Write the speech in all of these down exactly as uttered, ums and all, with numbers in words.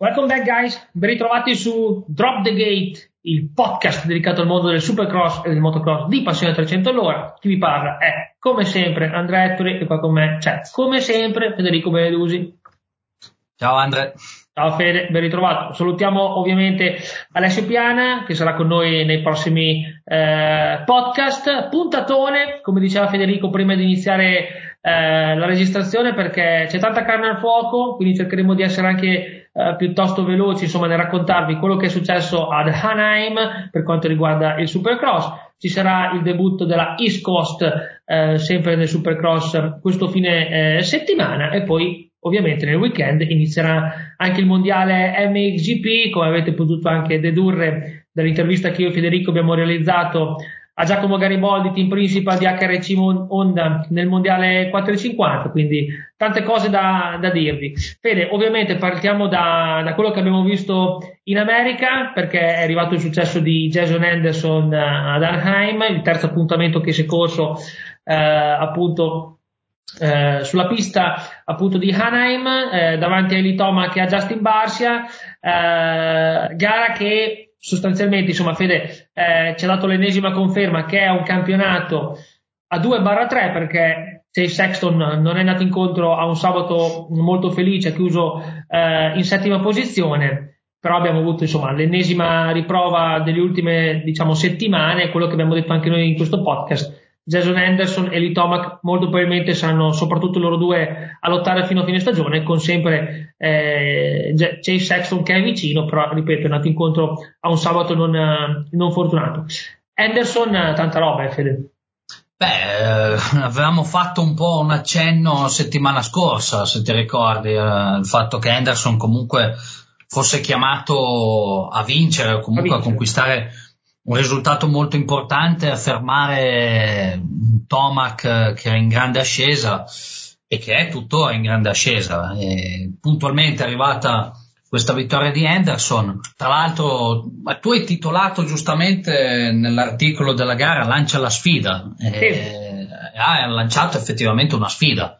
Welcome back guys, ben ritrovati su Drop the Gate, il podcast dedicato al mondo del supercross e del motocross di Passione trecento all'ora. Chi vi parla è, come sempre, Andrea Ettore e qua con me c'è, come sempre, Federico Benedusi. Ciao Andre. Ciao Fede, ben ritrovato. Salutiamo ovviamente Alessio Piana che sarà con noi nei prossimi eh, podcast. Puntatone, come diceva Federico prima di iniziare eh, la registrazione, perché c'è tanta carne al fuoco, quindi cercheremo di essere anche eh, piuttosto veloci, insomma, nel raccontarvi quello che è successo ad Anaheim per quanto riguarda il Supercross. Ci sarà il debutto della East Coast eh, sempre nel Supercross questo fine eh, settimana e poi ovviamente nel weekend inizierà anche il mondiale M X G P, come avete potuto anche dedurre dall'intervista che io e Federico abbiamo realizzato a Giacomo Gariboldi, team principal di H R C Honda nel mondiale quattrocentocinquanta, quindi tante cose da, da dirvi. Fede, ovviamente partiamo da, da quello che abbiamo visto in America, perché è arrivato il successo di Jason Anderson ad Anaheim, il terzo appuntamento che si è corso eh, appunto Eh, sulla pista appunto di Anaheim eh, davanti a Eli Tomac e a Justin Barcia, eh, gara che sostanzialmente, insomma, Fede eh, ci ha dato l'ennesima conferma che è un campionato a due barra tre, perché Chase Sexton non è andato incontro a un sabato molto felice, ha chiuso eh, in settima posizione, però abbiamo avuto insomma l'ennesima riprova delle ultime, diciamo, settimane, quello che abbiamo detto anche noi in questo podcast. Jason Anderson e Eli Tomac molto probabilmente saranno soprattutto loro due a lottare fino a fine stagione, con sempre eh, Chase Sexton che è vicino, però ripeto è andato incontro a un sabato non, non fortunato. Anderson, tanta roba, eh, Fede. Beh, eh, avevamo fatto un po' un accenno settimana scorsa, se ti ricordi, eh, il fatto che Anderson comunque fosse chiamato a vincere o comunque a, vincere. a conquistare un risultato molto importante, a fermare Tomac che era in grande ascesa e che è tuttora in grande ascesa. E puntualmente è arrivata questa vittoria di Anderson. Tra l'altro tu hai titolato giustamente nell'articolo della gara lancia la sfida, e ha lanciato effettivamente una sfida,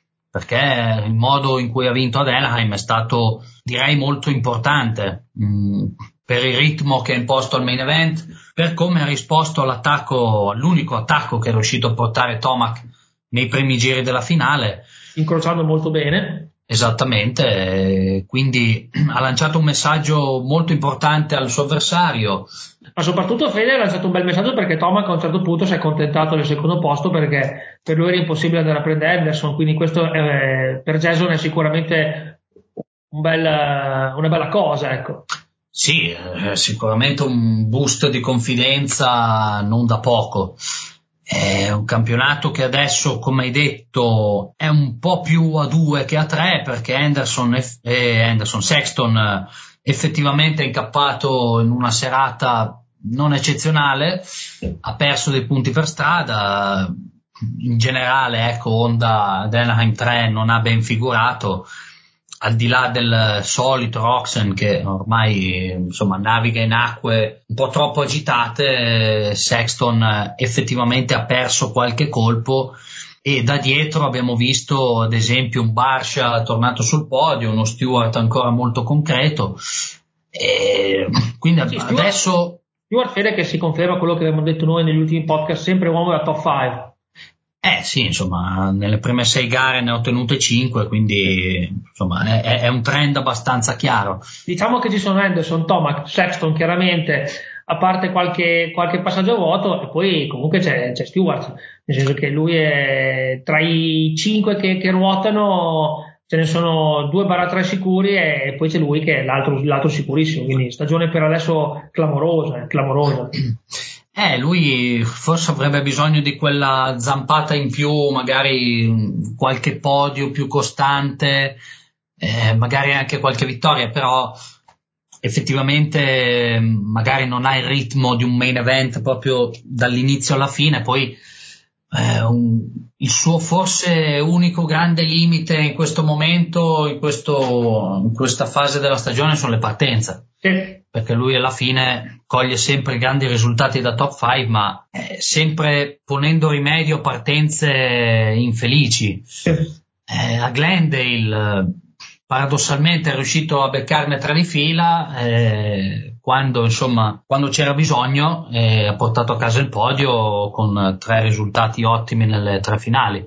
perché il modo in cui ha vinto ad Anaheim è stato, direi, molto importante, mh, per il ritmo che ha imposto al main event, per come ha risposto all'attacco, all'unico attacco che è riuscito a portare Tomac nei primi giri della finale, incrociando molto bene. Esattamente, quindi ha lanciato un messaggio molto importante al suo avversario. Ma soprattutto Fede ha lanciato un bel messaggio, perché Tomac a un certo punto si è accontentato del secondo posto, perché per lui era impossibile andare a prendere Anderson, quindi questo è, per Jason è sicuramente un bel, una bella cosa, ecco. Sì, eh, sicuramente un boost di confidenza non da poco. È un campionato che adesso, come hai detto, è un po' più a due che a tre, perché Anderson e eh, Anderson Sexton eh, effettivamente è incappato in una serata non eccezionale, ha perso dei punti per strada. In generale, ecco, Honda ad Anaheim tre non ha ben figurato, al di là del solito Roczen che ormai insomma naviga in acque un po' troppo agitate. Sexton effettivamente ha perso qualche colpo e da dietro abbiamo visto ad esempio un Barcia tornato sul podio, uno Stewart ancora molto concreto, e quindi sì, adesso Stewart Fede che si conferma quello che abbiamo detto noi negli ultimi podcast, sempre uomo da top cinque. Eh sì, insomma, nelle prime sei gare ne ha ottenute cinque, quindi insomma è, è un trend abbastanza chiaro. Diciamo che ci sono Anderson, Tomac, Sexton chiaramente, a parte qualche, qualche passaggio a vuoto, e poi comunque c'è, c'è Stewart, nel senso che lui è tra i cinque che, che ruotano, ce ne sono due barra tre sicuri e poi c'è lui che è l'altro, l'altro sicurissimo, quindi stagione per adesso clamorosa, clamorosa. Eh, lui forse avrebbe bisogno di quella zampata in più, magari qualche podio più costante, eh, magari anche qualche vittoria, però effettivamente magari non ha il ritmo di un main event proprio dall'inizio alla fine. Poi eh, un, il suo forse unico grande limite in questo momento, in, questo, in questa fase della stagione, sono le partenze. Sì. Perché lui alla fine coglie sempre grandi risultati da top cinque, ma eh, sempre ponendo rimedio a partenze infelici. Sì. Eh, a Glendale paradossalmente è riuscito a beccarne tre di fila eh, quando insomma quando c'era bisogno e ha portato a casa il podio con tre risultati ottimi nelle tre finali.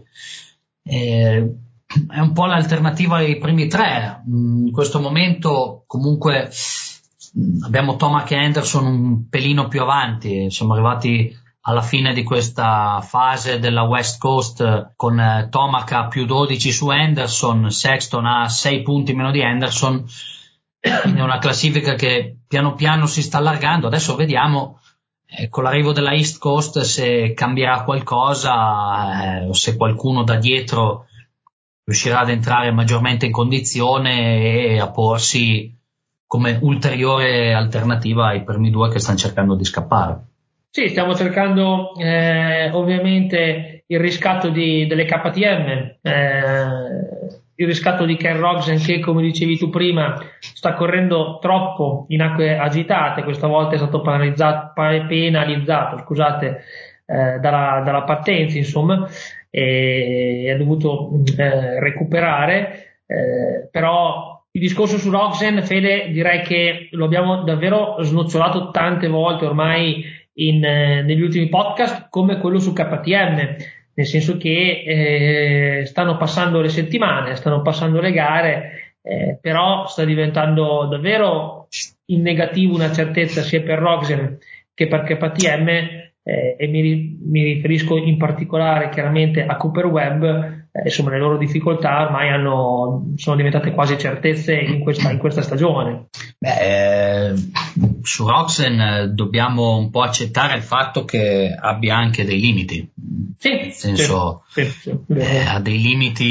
Eh, è un po' l'alternativa ai primi tre. In questo momento comunque abbiamo Tomac e Henderson un pelino più avanti, siamo arrivati alla fine di questa fase della West Coast con eh, Tomac a più dodici su Henderson, Sexton a sei punti meno di Henderson, quindi è una classifica che piano piano si sta allargando. Adesso vediamo eh, con l'arrivo della East Coast se cambierà qualcosa eh, o se qualcuno da dietro riuscirà ad entrare maggiormente in condizione e a porsi come ulteriore alternativa ai primi due che stanno cercando di scappare. Sì, stiamo cercando eh, ovviamente il riscatto di, delle K T M, eh, il riscatto di Ken Rogzen che, come dicevi tu prima, sta correndo troppo in acque agitate. Questa volta è stato penalizzato, penalizzato scusate, eh, dalla, dalla partenza, insomma, e ha dovuto eh, recuperare, eh, però il discorso su Rogzen, Fede, direi che lo abbiamo davvero snocciolato tante volte ormai in, eh, negli ultimi podcast, come quello su K T M, nel senso che eh, stanno passando le settimane, stanno passando le gare, eh, però sta diventando davvero in negativo una certezza sia per Rogzen che per K T M, eh, e mi, mi riferisco in particolare chiaramente a Cooper Webb. Eh, insomma, le loro difficoltà ormai hanno, sono diventate quasi certezze in questa, in questa stagione. Beh, eh, su Rogzen eh, dobbiamo un po' accettare il fatto che abbia anche dei limiti, sì, nel senso sì, sì, sì, eh, ha dei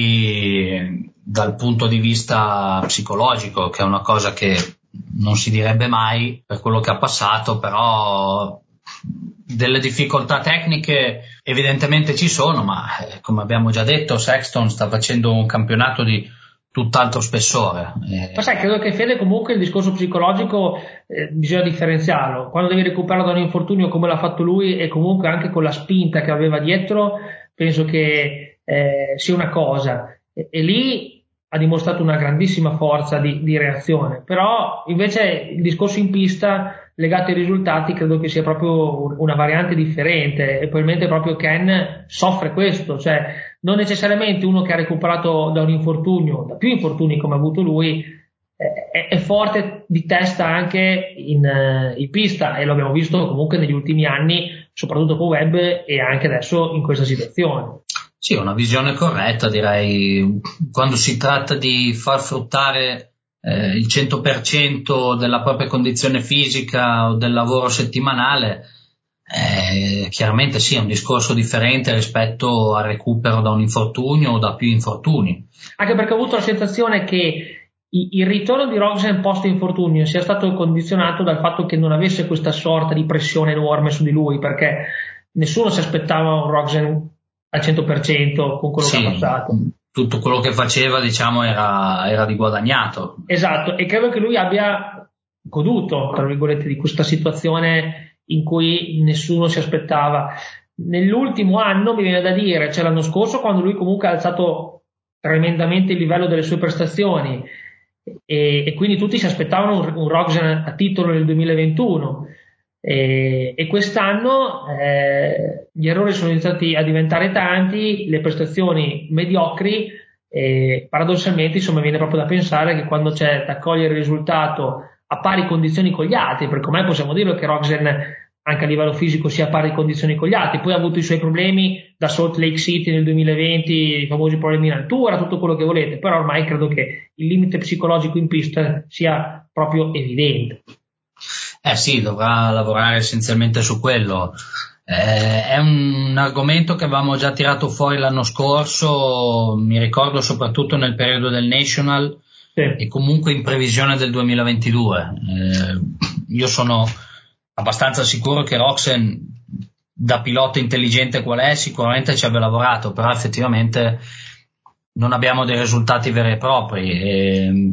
limiti dal punto di vista psicologico, che è una cosa che non si direbbe mai per quello che ha passato, però delle difficoltà tecniche evidentemente ci sono, ma eh, come abbiamo già detto Sexton sta facendo un campionato di tutt'altro spessore. Eh. Ma sai, credo che Fede comunque il discorso psicologico eh, bisogna differenziarlo. Quando devi recuperare da un infortunio come l'ha fatto lui e comunque anche con la spinta che aveva dietro, penso che eh, sia una cosa. E, e lì ha dimostrato una grandissima forza di, di reazione, però invece il discorso in pista legato ai risultati credo che sia proprio una variante differente, e probabilmente proprio Ken soffre questo, cioè non necessariamente uno che ha recuperato da un infortunio, da più infortuni come ha avuto lui, eh, è, è forte di testa anche in, uh, in pista, e lo abbiamo visto comunque negli ultimi anni, soprattutto con Webb e anche adesso in questa situazione. Sì, una visione corretta, direi. Quando si tratta di far fruttare eh, il cento per cento della propria condizione fisica o del lavoro settimanale, eh, chiaramente sì, è un discorso differente rispetto al recupero da un infortunio o da più infortuni. Anche perché ho avuto la sensazione che il ritorno di Rogzen post infortunio sia stato condizionato dal fatto che non avesse questa sorta di pressione enorme su di lui, perché nessuno si aspettava un Rogzen al cento per cento con quello sì, che ha passato. Tutto quello che faceva, diciamo, era, era di guadagnato. Esatto, e credo che lui abbia goduto, tra virgolette, di questa situazione in cui nessuno si aspettava. Nell'ultimo anno, mi viene da dire, cioè l'anno scorso, quando lui comunque ha alzato tremendamente il livello delle sue prestazioni, e, e quindi tutti si aspettavano un, un Rogzen a titolo nel duemilaventuno. E, e quest'anno eh, gli errori sono iniziati a diventare tanti, le prestazioni mediocri, e paradossalmente insomma viene proprio da pensare che quando c'è da cogliere il risultato a pari condizioni con gli altri, perché ormai possiamo dirlo che Rogzen anche a livello fisico sia a pari condizioni con gli altri, poi ha avuto i suoi problemi da Salt Lake City nel duemilaventi, i famosi problemi in altura, tutto quello che volete, però ormai credo che il limite psicologico in pista sia proprio evidente. Eh sì, dovrà lavorare essenzialmente su quello. Eh, è un argomento che avevamo già tirato fuori l'anno scorso, mi ricordo soprattutto nel periodo del National, sì, e comunque in previsione del duemilaventidue. Eh, io sono abbastanza sicuro che Rogzen, da pilota intelligente qual è, sicuramente ci abbia lavorato, però effettivamente non abbiamo dei risultati veri e propri. E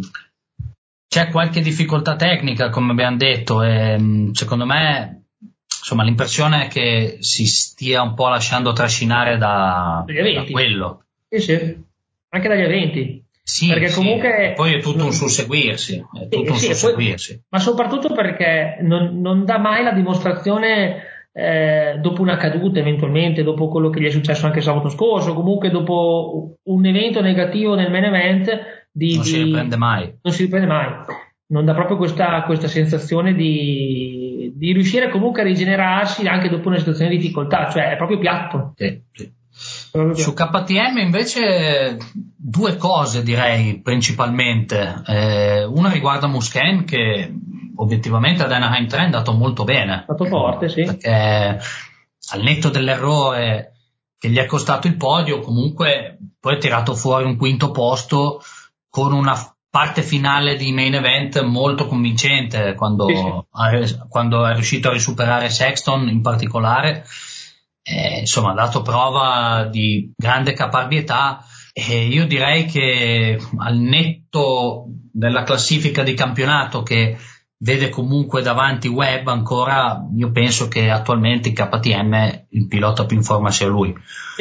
c'è qualche difficoltà tecnica, come abbiamo detto, e secondo me, insomma, l'impressione è che si stia un po' lasciando trascinare da, da quello. Sì, sì, anche dagli eventi. Sì, perché sì, comunque poi è tutto un susseguirsi, è tutto sì, un sì, susseguirsi. poi, ma soprattutto perché non, non dà mai la dimostrazione eh, dopo una caduta eventualmente, dopo quello che gli è successo anche sabato scorso, comunque dopo un evento negativo nel main event di, Non si di- riprende mai. non si riprende mai, non dà proprio questa, questa sensazione di, di riuscire comunque a rigenerarsi anche dopo una situazione di difficoltà, cioè è proprio piatto. Sì, sì. È proprio Su piatto. K T M invece due cose direi principalmente. Eh, una riguarda Muskene che obiettivamente ad Anaheim tre è andato molto bene, È stato forte, sì. perché al netto dell'errore che gli è costato il podio, comunque poi ha tirato fuori un quinto posto con una parte finale di main event molto convincente quando, Sì, sì. ha, quando è riuscito a risuperare Sexton in particolare. Eh, insomma, ha dato prova di grande caparbietà e io direi che al netto della classifica di campionato che vede comunque davanti Webb ancora, io penso che attualmente in K T M il pilota più in forma sia lui. Sì.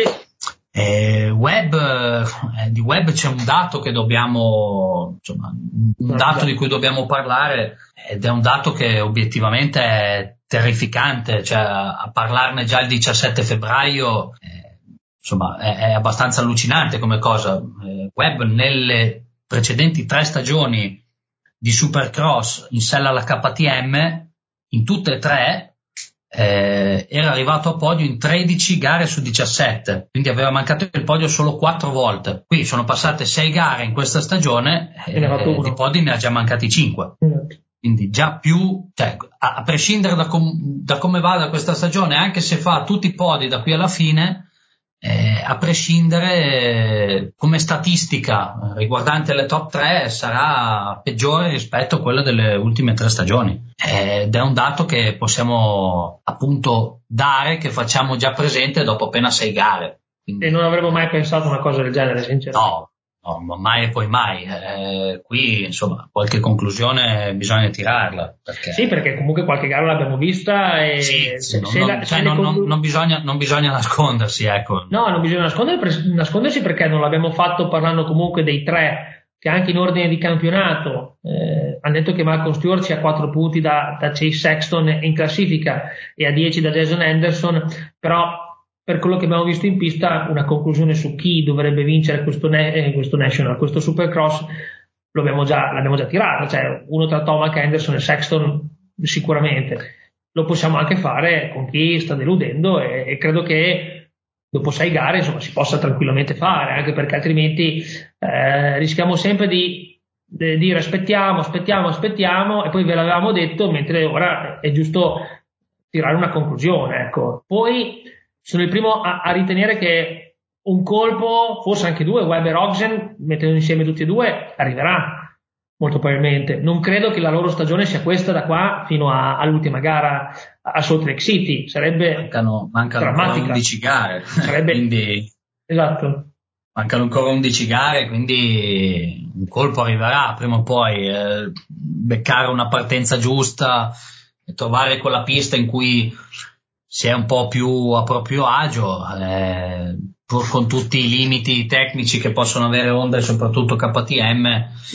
Eh, Webb, eh, di Webb c'è un dato che dobbiamo, insomma, un dato di cui dobbiamo parlare ed è un dato che obiettivamente è terrificante, cioè a parlarne già il diciassette febbraio, eh, insomma, è, è abbastanza allucinante come cosa. Eh, Webb nelle precedenti tre stagioni di Supercross in sella alla K T M, in tutte e tre, eh, era arrivato a podio in tredici gare su diciassette, quindi aveva mancato il podio solo quattro volte. Qui sono passate sei gare in questa stagione e eh, di podi ne ha già mancati cinque. Mm. Quindi già più, cioè, a, a prescindere da, com, da come vada questa stagione, anche se fa tutti i podi da qui alla fine, eh, a prescindere eh, come statistica riguardante le top tre sarà peggiore rispetto a quella delle ultime tre stagioni, ed è un dato che possiamo appunto dare, che facciamo già presente dopo appena sei gare. Quindi, e non avremmo mai pensato una cosa del genere, sinceramente. No, no, ma mai e poi mai. Eh, qui, insomma, qualche conclusione bisogna tirarla. Perché... Sì, perché comunque qualche gara l'abbiamo vista e sì, se, non, se non, la, cioè se non, conclu- non, non, bisogna, non bisogna nascondersi, ecco. No, non bisogna nasconder- nascondersi perché non l'abbiamo fatto parlando comunque dei tre che anche in ordine di campionato eh, hanno detto che Malcolm Stewart sia a quattro punti da, da Chase Sexton in classifica e a dieci da Jason Anderson, però per quello che abbiamo visto in pista una conclusione su chi dovrebbe vincere questo, ne- questo National, questo Supercross lo abbiamo già, l'abbiamo già tirato, cioè uno tra Tomac, Anderson e Sexton sicuramente. Lo possiamo anche fare con chi sta deludendo e, e credo che dopo sei gare insomma si possa tranquillamente fare, anche perché altrimenti eh, rischiamo sempre di, di dire aspettiamo, aspettiamo, aspettiamo e poi ve l'avevamo detto, mentre ora è giusto tirare una conclusione, ecco. Poi sono il primo a, a ritenere che un colpo, forse anche due, Webb e Rogsen, mettendo insieme tutti e due, arriverà molto probabilmente. Non credo che la loro stagione sia questa da qua fino a, all'ultima gara a Salt Lake City, sarebbe mancano, mancano ancora drammatica. undici gare, Sarebbe... quindi esatto. Mancano ancora undici gare, quindi un colpo arriverà prima o poi. Eh, beccare una partenza giusta e trovare quella pista in cui si è un po' più a proprio agio, eh, pur con tutti i limiti tecnici che possono avere Honda e soprattutto K T M.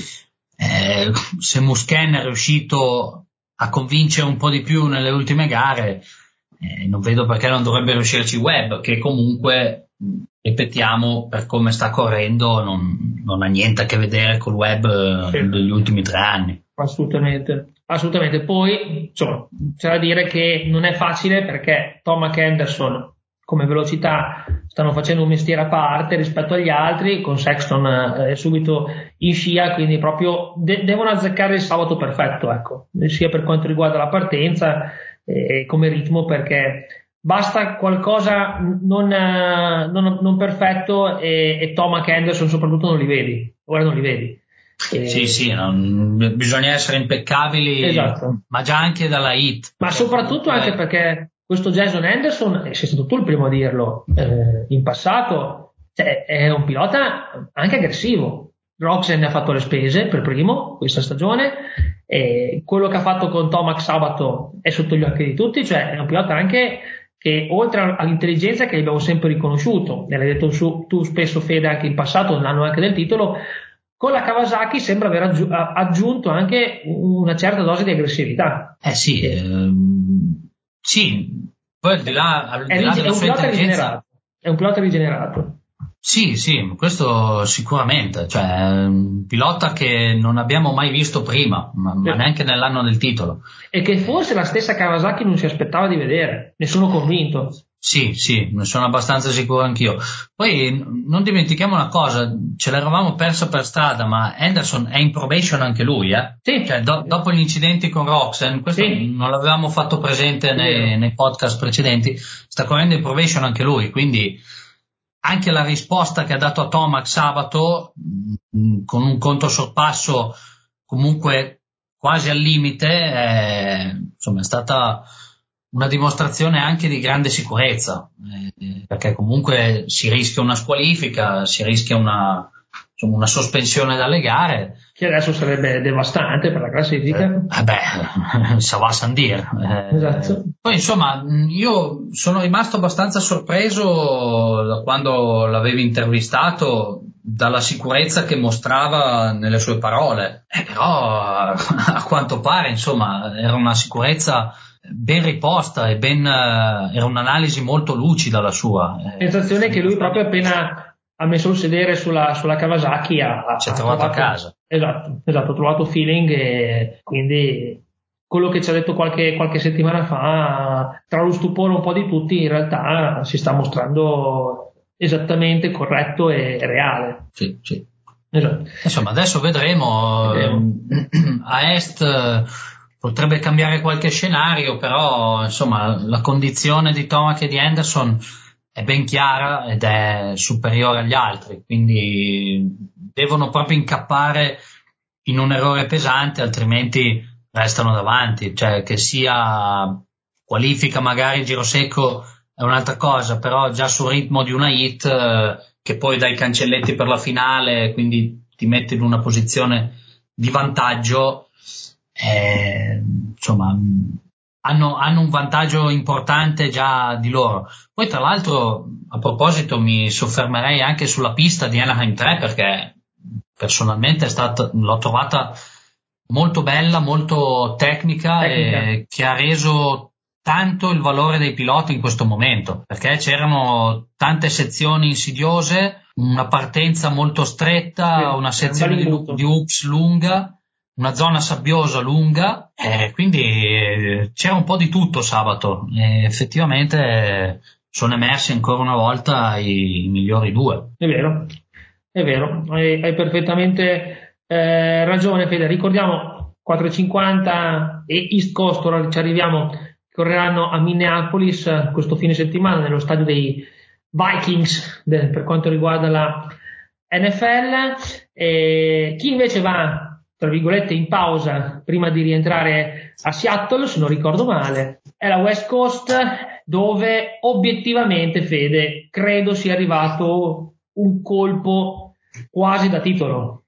Eh, se Muskene è riuscito a convincere un po' di più nelle ultime gare, eh, non vedo perché non dovrebbe riuscirci Webb, che comunque, ripetiamo, per come sta correndo non, non ha niente a che vedere col Webb eh, degli ultimi tre anni. Assolutamente, assolutamente. Poi, insomma, c'è da dire che non è facile perché Tomac e Anderson come velocità stanno facendo un mestiere a parte rispetto agli altri, con Sexton eh, subito in scia, quindi proprio de- devono azzeccare il sabato perfetto, ecco, sia per quanto riguarda la partenza e eh, come ritmo, perché basta qualcosa non, eh, non, non perfetto e, e Tomac e Anderson soprattutto non li vedi, ora non li vedi. E... Sì, sì, non, bisogna essere impeccabili, esatto. Ma già anche dalla hit. Ma soprattutto comunque... anche perché questo Jason Anderson, e sei stato tu il primo a dirlo, eh, in passato, cioè, è un pilota anche aggressivo. Rogsen ne ha fatto le spese per primo questa stagione, e quello che ha fatto con Tomac sabato è sotto gli occhi di tutti, cioè è un pilota anche che oltre all'intelligenza che gli abbiamo sempre riconosciuto, e l'hai detto su, tu spesso Fede anche in passato, nell'anno anche del titolo, con la Kawasaki sembra aver aggiu- aggiunto anche una certa dose di aggressività. Eh sì, ehm, sì, poi al di là, al È, di là rig- è della un sua pilota intelligenza, rigenerato, è un pilota rigenerato. sì, sì, questo sicuramente, cioè è un pilota che non abbiamo mai visto prima, ma, ma neanche nell'anno del titolo. E che forse la stessa Kawasaki non si aspettava di vedere, ne sono convinto. Sì, sì, ne sono abbastanza sicuro anch'io. Poi n- non dimentichiamo una cosa, ce l'eravamo persa per strada, ma Henderson è in probation anche lui, eh? Sì, Cioè, do- dopo gli incidenti con Roxen, questo sì, non l'avevamo fatto presente è nei, vero. nei podcast precedenti, sta correndo in probation anche lui, quindi anche la risposta che ha dato a Tomac sabato, mh, con un controsorpasso comunque quasi al limite, è, insomma, è stata una dimostrazione anche di grande sicurezza, eh, perché comunque si rischia una squalifica, si rischia una, insomma, una sospensione dalle gare. Che adesso sarebbe devastante per la classifica. Eh, beh, ça va sans dire. Eh, Esatto. Poi insomma, io sono rimasto abbastanza sorpreso da quando l'avevi intervistato, dalla sicurezza che mostrava nelle sue parole. Eh, però a quanto pare, insomma, era una sicurezza ben riposta e ben, eh, era un'analisi molto lucida la sua. Eh, Sensazione che lui proprio appena ha messo il sedere sulla, sulla Kawasaki ha, ha- si è ha trovato a trovato, casa. esatto, esatto, ha trovato feeling e quindi quello che ci ha detto qualche, qualche settimana fa, tra lo stupore un po' di tutti, in realtà si sta mostrando esattamente corretto e reale. Sì, sì. Esatto. Insomma, adesso vedremo. Vedremo. ehm, A est eh, potrebbe cambiare qualche scenario, però insomma la condizione di Tomac e di Henderson è ben chiara ed è superiore agli altri, quindi devono proprio incappare in un errore pesante, altrimenti restano davanti, cioè che sia qualifica magari giro secco è un'altra cosa, però già sul ritmo di una hit, eh, che poi dai cancelletti per la finale, quindi ti metti in una posizione di vantaggio, eh, insomma, hanno, hanno un vantaggio importante già di loro. Poi tra l'altro, a proposito, mi soffermerei anche sulla pista di Anaheim tre, perché personalmente è stata, l'ho trovata molto bella, molto tecnica, Tecnica. e che ha reso tanto il valore dei piloti in questo momento, perché c'erano tante sezioni insidiose, una partenza molto stretta, una Sì, un bel sezione di, lu- imbuto. di ups lunga, una zona sabbiosa lunga, e quindi eh, c'era un po' di tutto sabato, e effettivamente eh, sono emersi ancora una volta i, i migliori due. È vero, è vero, hai, hai perfettamente eh, ragione Fede. Ricordiamo quattrocentocinquanta e East Coast, ora ci arriviamo, correranno a Minneapolis eh, questo fine settimana nello stadio dei Vikings de- per quanto riguarda la N F L. E chi invece va, tra virgolette, in pausa prima di rientrare a Seattle, se non ricordo male, è la West Coast, dove obiettivamente, Fede, credo sia arrivato un colpo quasi da titolo.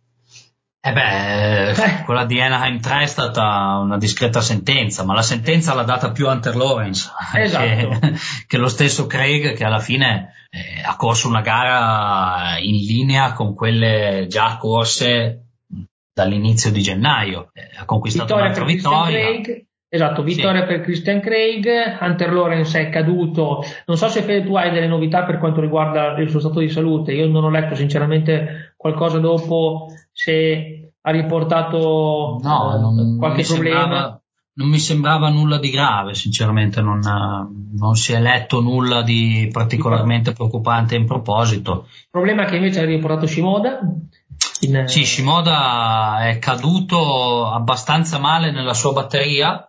Eh beh, Eh, quella di Anaheim tre è stata una discreta sentenza, ma la sentenza l'ha data più Hunter Lawrence che, esatto. che lo stesso Craig, che alla fine eh, ha corso una gara in linea con quelle già corse dall'inizio di gennaio. Eh, ha conquistato Vittoria un'altra per Christian vittoria. Craig. Esatto, Sì. vittoria per Christian Craig. Hunter Lawrence è caduto. Non so se Fede, tu hai delle novità per quanto riguarda il suo stato di salute. Io non ho letto sinceramente qualcosa dopo, se ha riportato No, eh, non, non qualche mi problema. sembrava, non mi sembrava nulla di grave, sinceramente, non, non si è letto nulla di Il pro- particolarmente preoccupante in proposito. problema che invece ha riportato Shimoda. In, Sì, eh, Shimoda è caduto abbastanza male nella sua batteria,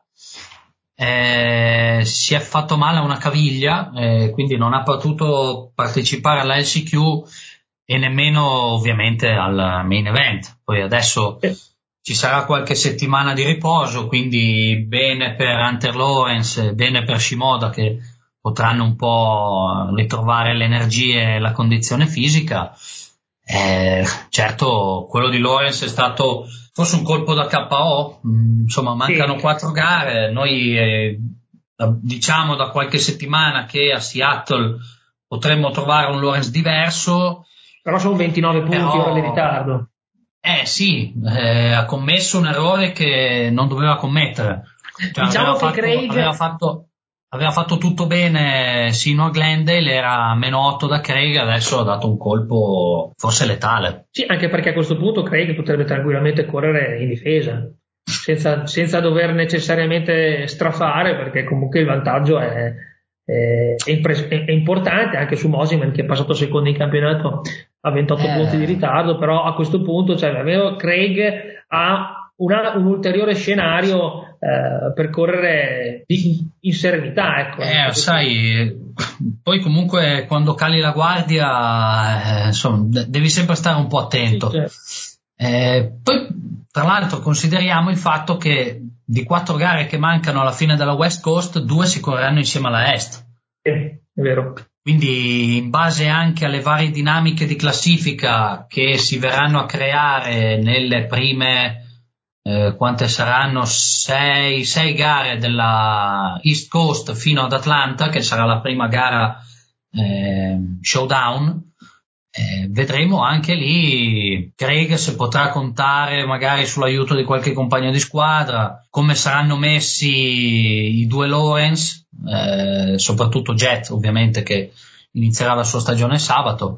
eh, si è fatto male a una caviglia, eh, quindi non ha potuto partecipare alla L C Q e nemmeno ovviamente al main event. Poi adesso eh, ci sarà qualche settimana di riposo, quindi bene per Hunter Lawrence, bene per Shimoda, che potranno un po' ritrovare le energie e la condizione fisica. Eh, certo, quello di Lawrence è stato forse un colpo da K O, mm, insomma mancano sì, quattro gare, noi eh, diciamo da qualche settimana che a Seattle potremmo trovare un Lawrence diverso, però sono ventinove punti ora di però ritardo. Eh sì, eh, ha commesso un errore che non doveva commettere. Cioè, Diciamo aveva che fatto, Craig aveva fatto, aveva fatto tutto bene sino a Glendale, era meno otto da Craig, adesso ha dato un colpo forse letale. sì, anche perché a questo punto Craig potrebbe tranquillamente correre in difesa, senza, senza dover necessariamente strafare, perché comunque il vantaggio è, è, è impres- è- è importante anche su Mosiman, che è passato secondo in campionato a ventotto punti di Eh, ritardo, però a questo punto, cioè, davvero Craig ha una- un ulteriore scenario eh, per correre di- in serenità, ecco. eh, sai, poi comunque quando cali la guardia, eh, insomma, de- devi sempre stare un po' Sì, attento. cioè, Eh, poi, tra l'altro, consideriamo il fatto che di quattro gare che mancano alla fine della West Coast, due si correranno insieme alla Est. sì, è vero. Quindi, in base anche alle varie dinamiche di classifica che si verranno a creare nelle prime, eh, quante saranno? Sei, sei gare della East Coast fino ad Atlanta, che sarà la prima gara eh, showdown. Eh, vedremo anche lì Craig se potrà contare magari sull'aiuto di qualche compagno di squadra, come saranno messi i due Lawrence, eh, soprattutto Jet ovviamente che inizierà la sua stagione sabato,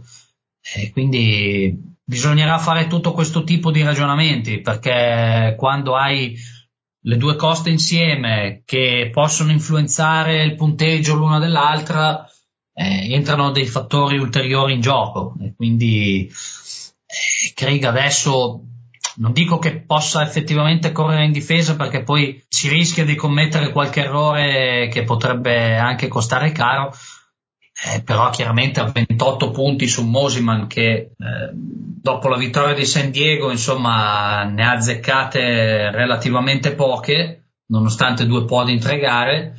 e quindi bisognerà fare tutto questo tipo di ragionamenti, perché quando hai le due coste insieme che possono influenzare il punteggio l'una dell'altra, eh, entrano dei fattori ulteriori in gioco, e quindi eh, Craig adesso non dico che possa effettivamente correre in difesa, perché poi si rischia di commettere qualche errore che potrebbe anche costare caro, eh, però chiaramente a ventotto punti su Mosiman che eh, dopo la vittoria di San Diego insomma ne ha azzeccate relativamente poche, nonostante due podi in tre gare,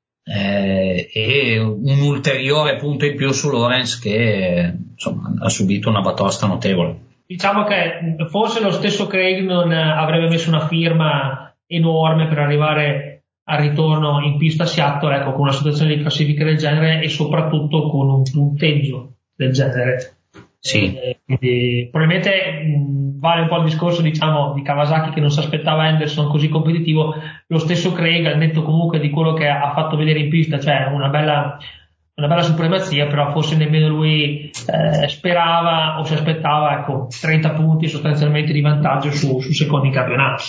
eh, e un ulteriore punto in più su Lawrence che insomma ha subito una batosta notevole. Diciamo che forse lo stesso Craig non avrebbe messo una firma enorme per arrivare al ritorno in pista a Seattle, ecco, con una situazione di classifica del genere e soprattutto con un punteggio del genere. Sì. Eh, quindi, probabilmente mh, vale un po' il discorso, diciamo, di Kawasaki che non si aspettava Anderson così competitivo. Lo stesso Craig, al netto comunque di quello che ha fatto vedere in pista, cioè una bella una bella supremazia, però forse nemmeno lui eh, sperava o si aspettava, ecco, trenta punti sostanzialmente di vantaggio su, su secondo in campionato.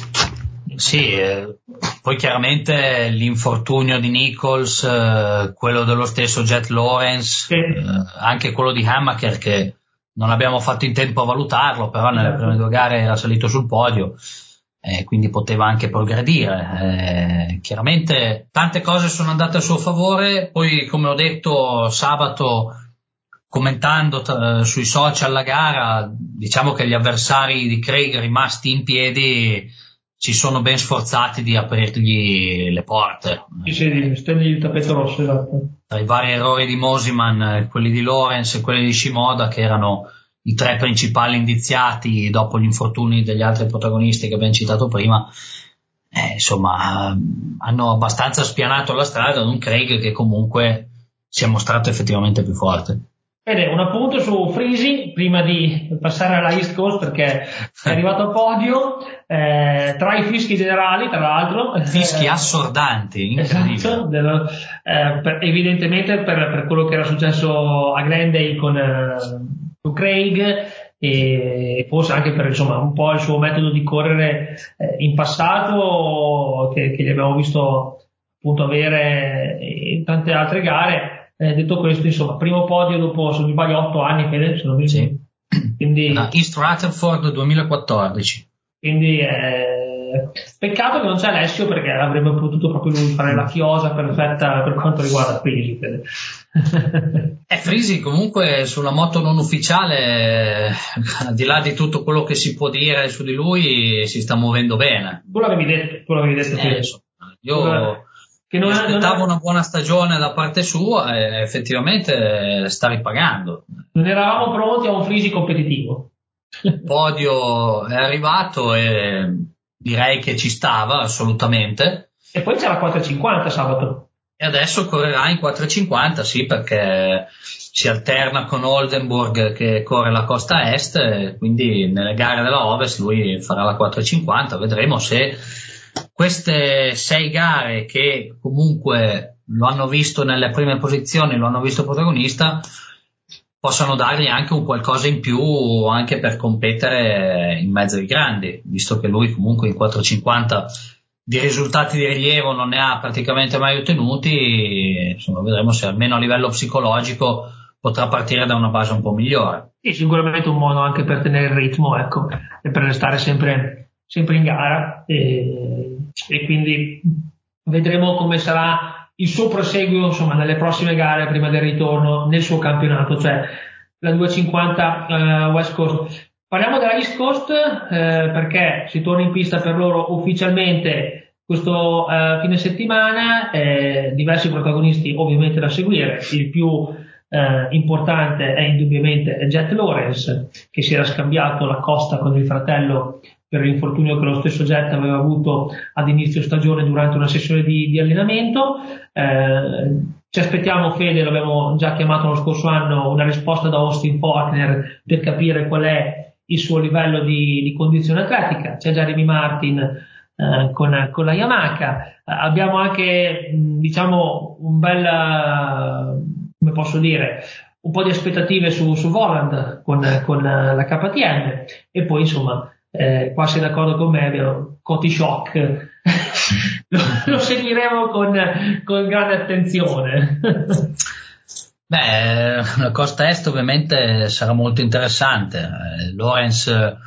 Sì, eh, poi chiaramente l'infortunio di Nichols, eh, quello dello stesso Jet Lawrence, Sì, eh, anche quello di Hammaker che non abbiamo fatto in tempo a valutarlo, però nelle esatto. prime due gare era salito sul podio, eh, quindi poteva anche progredire. Eh, chiaramente tante cose sono andate a suo favore, poi come ho detto sabato commentando t- sui social la gara, diciamo che gli avversari di Craig rimasti in piedi si sono ben sforzati di aprirgli le porte. Sì, sì, stendi il tappeto rosso, esatto. Tra i vari errori di Mosiman, quelli di Lawrence e quelli di Shimoda, che erano i tre principali indiziati dopo gli infortuni degli altri protagonisti che abbiamo citato prima, eh, insomma, hanno abbastanza spianato la strada ad un Craig che comunque si è mostrato effettivamente più forte. Bene, un appunto su Frisi prima di passare alla East Coast perché è arrivato a podio eh, tra i fischi generali, tra l'altro. Fischi Eh, assordanti, incredibile. esatto, dello- eh, per- evidentemente per, per quello che era successo a Glendale con, eh, con Craig e forse anche per insomma un po' il suo metodo di correre eh, in passato che, che gli abbiamo visto appunto avere in tante altre gare. Eh, detto questo, insomma, primo podio dopo, se non mi sbaglio, otto anni, Fede, se non mi- Sì. quindi, Da East Rutherford duemilaquattordici. quindi eh, peccato che non c'è Alessio perché avrebbe potuto proprio lui fare la chiosa perfetta per quanto riguarda Frisi. Fede. E Frisi comunque sulla moto non ufficiale, al di là di tutto quello che si può dire su di lui, si sta muovendo bene. Tu l'avevi detto, tu l'avevi detto, Eh, Fede. insomma, io Che mi non è, non aspettavo è- una buona stagione da parte sua e effettivamente sta ripagando. non eravamo pronti a un Frisi competitivo. Il podio è arrivato e direi che ci stava assolutamente. E poi c'è la quattro cinquanta sabato. E adesso correrà in quattro cinquanta, sì, perché si alterna con Oldenburg che corre la costa est, e quindi nelle gare della Ovest lui farà la quattro cinquanta. Vedremo se queste sei gare, che comunque lo hanno visto nelle prime posizioni, lo hanno visto protagonista, possano dargli anche un qualcosa in più anche per competere in mezzo ai grandi, visto che lui comunque in quattro cinquanta di risultati di rilievo non ne ha praticamente mai ottenuti. Insomma, vedremo se almeno a livello psicologico potrà partire da una base un po' migliore. Sì, sicuramente un modo anche per tenere il ritmo, ecco, e per restare sempre, sempre in gara, e, e quindi vedremo come sarà il suo proseguo, insomma, nelle prossime gare prima del ritorno nel suo campionato, cioè la duecentocinquanta uh, West Coast. Parliamo della East Coast eh, perché si torna in pista per loro ufficialmente questo eh, fine settimana, eh, diversi protagonisti ovviamente da seguire. Il più eh, importante è indubbiamente Jet Lawrence, che si era scambiato la costa con il fratello per l'infortunio che lo stesso Jet aveva avuto ad inizio stagione durante una sessione di, di allenamento. Eh, ci aspettiamo, Fede, l'abbiamo già chiamato lo scorso anno, una risposta da Austin Faulkner per capire qual è il suo livello di, di condizione atletica. C'è Jeremy Martin eh, con, con la Yamaha. Eh, abbiamo anche mh, diciamo un bel uh, come posso dire un po' di aspettative su, su Voland con, con la K T M, e poi insomma eh, qua sei d'accordo con me, vero? Coti Shock lo, lo seguiremo con, con grande attenzione. Beh, la costa est ovviamente sarà molto interessante. Eh, Lawrence,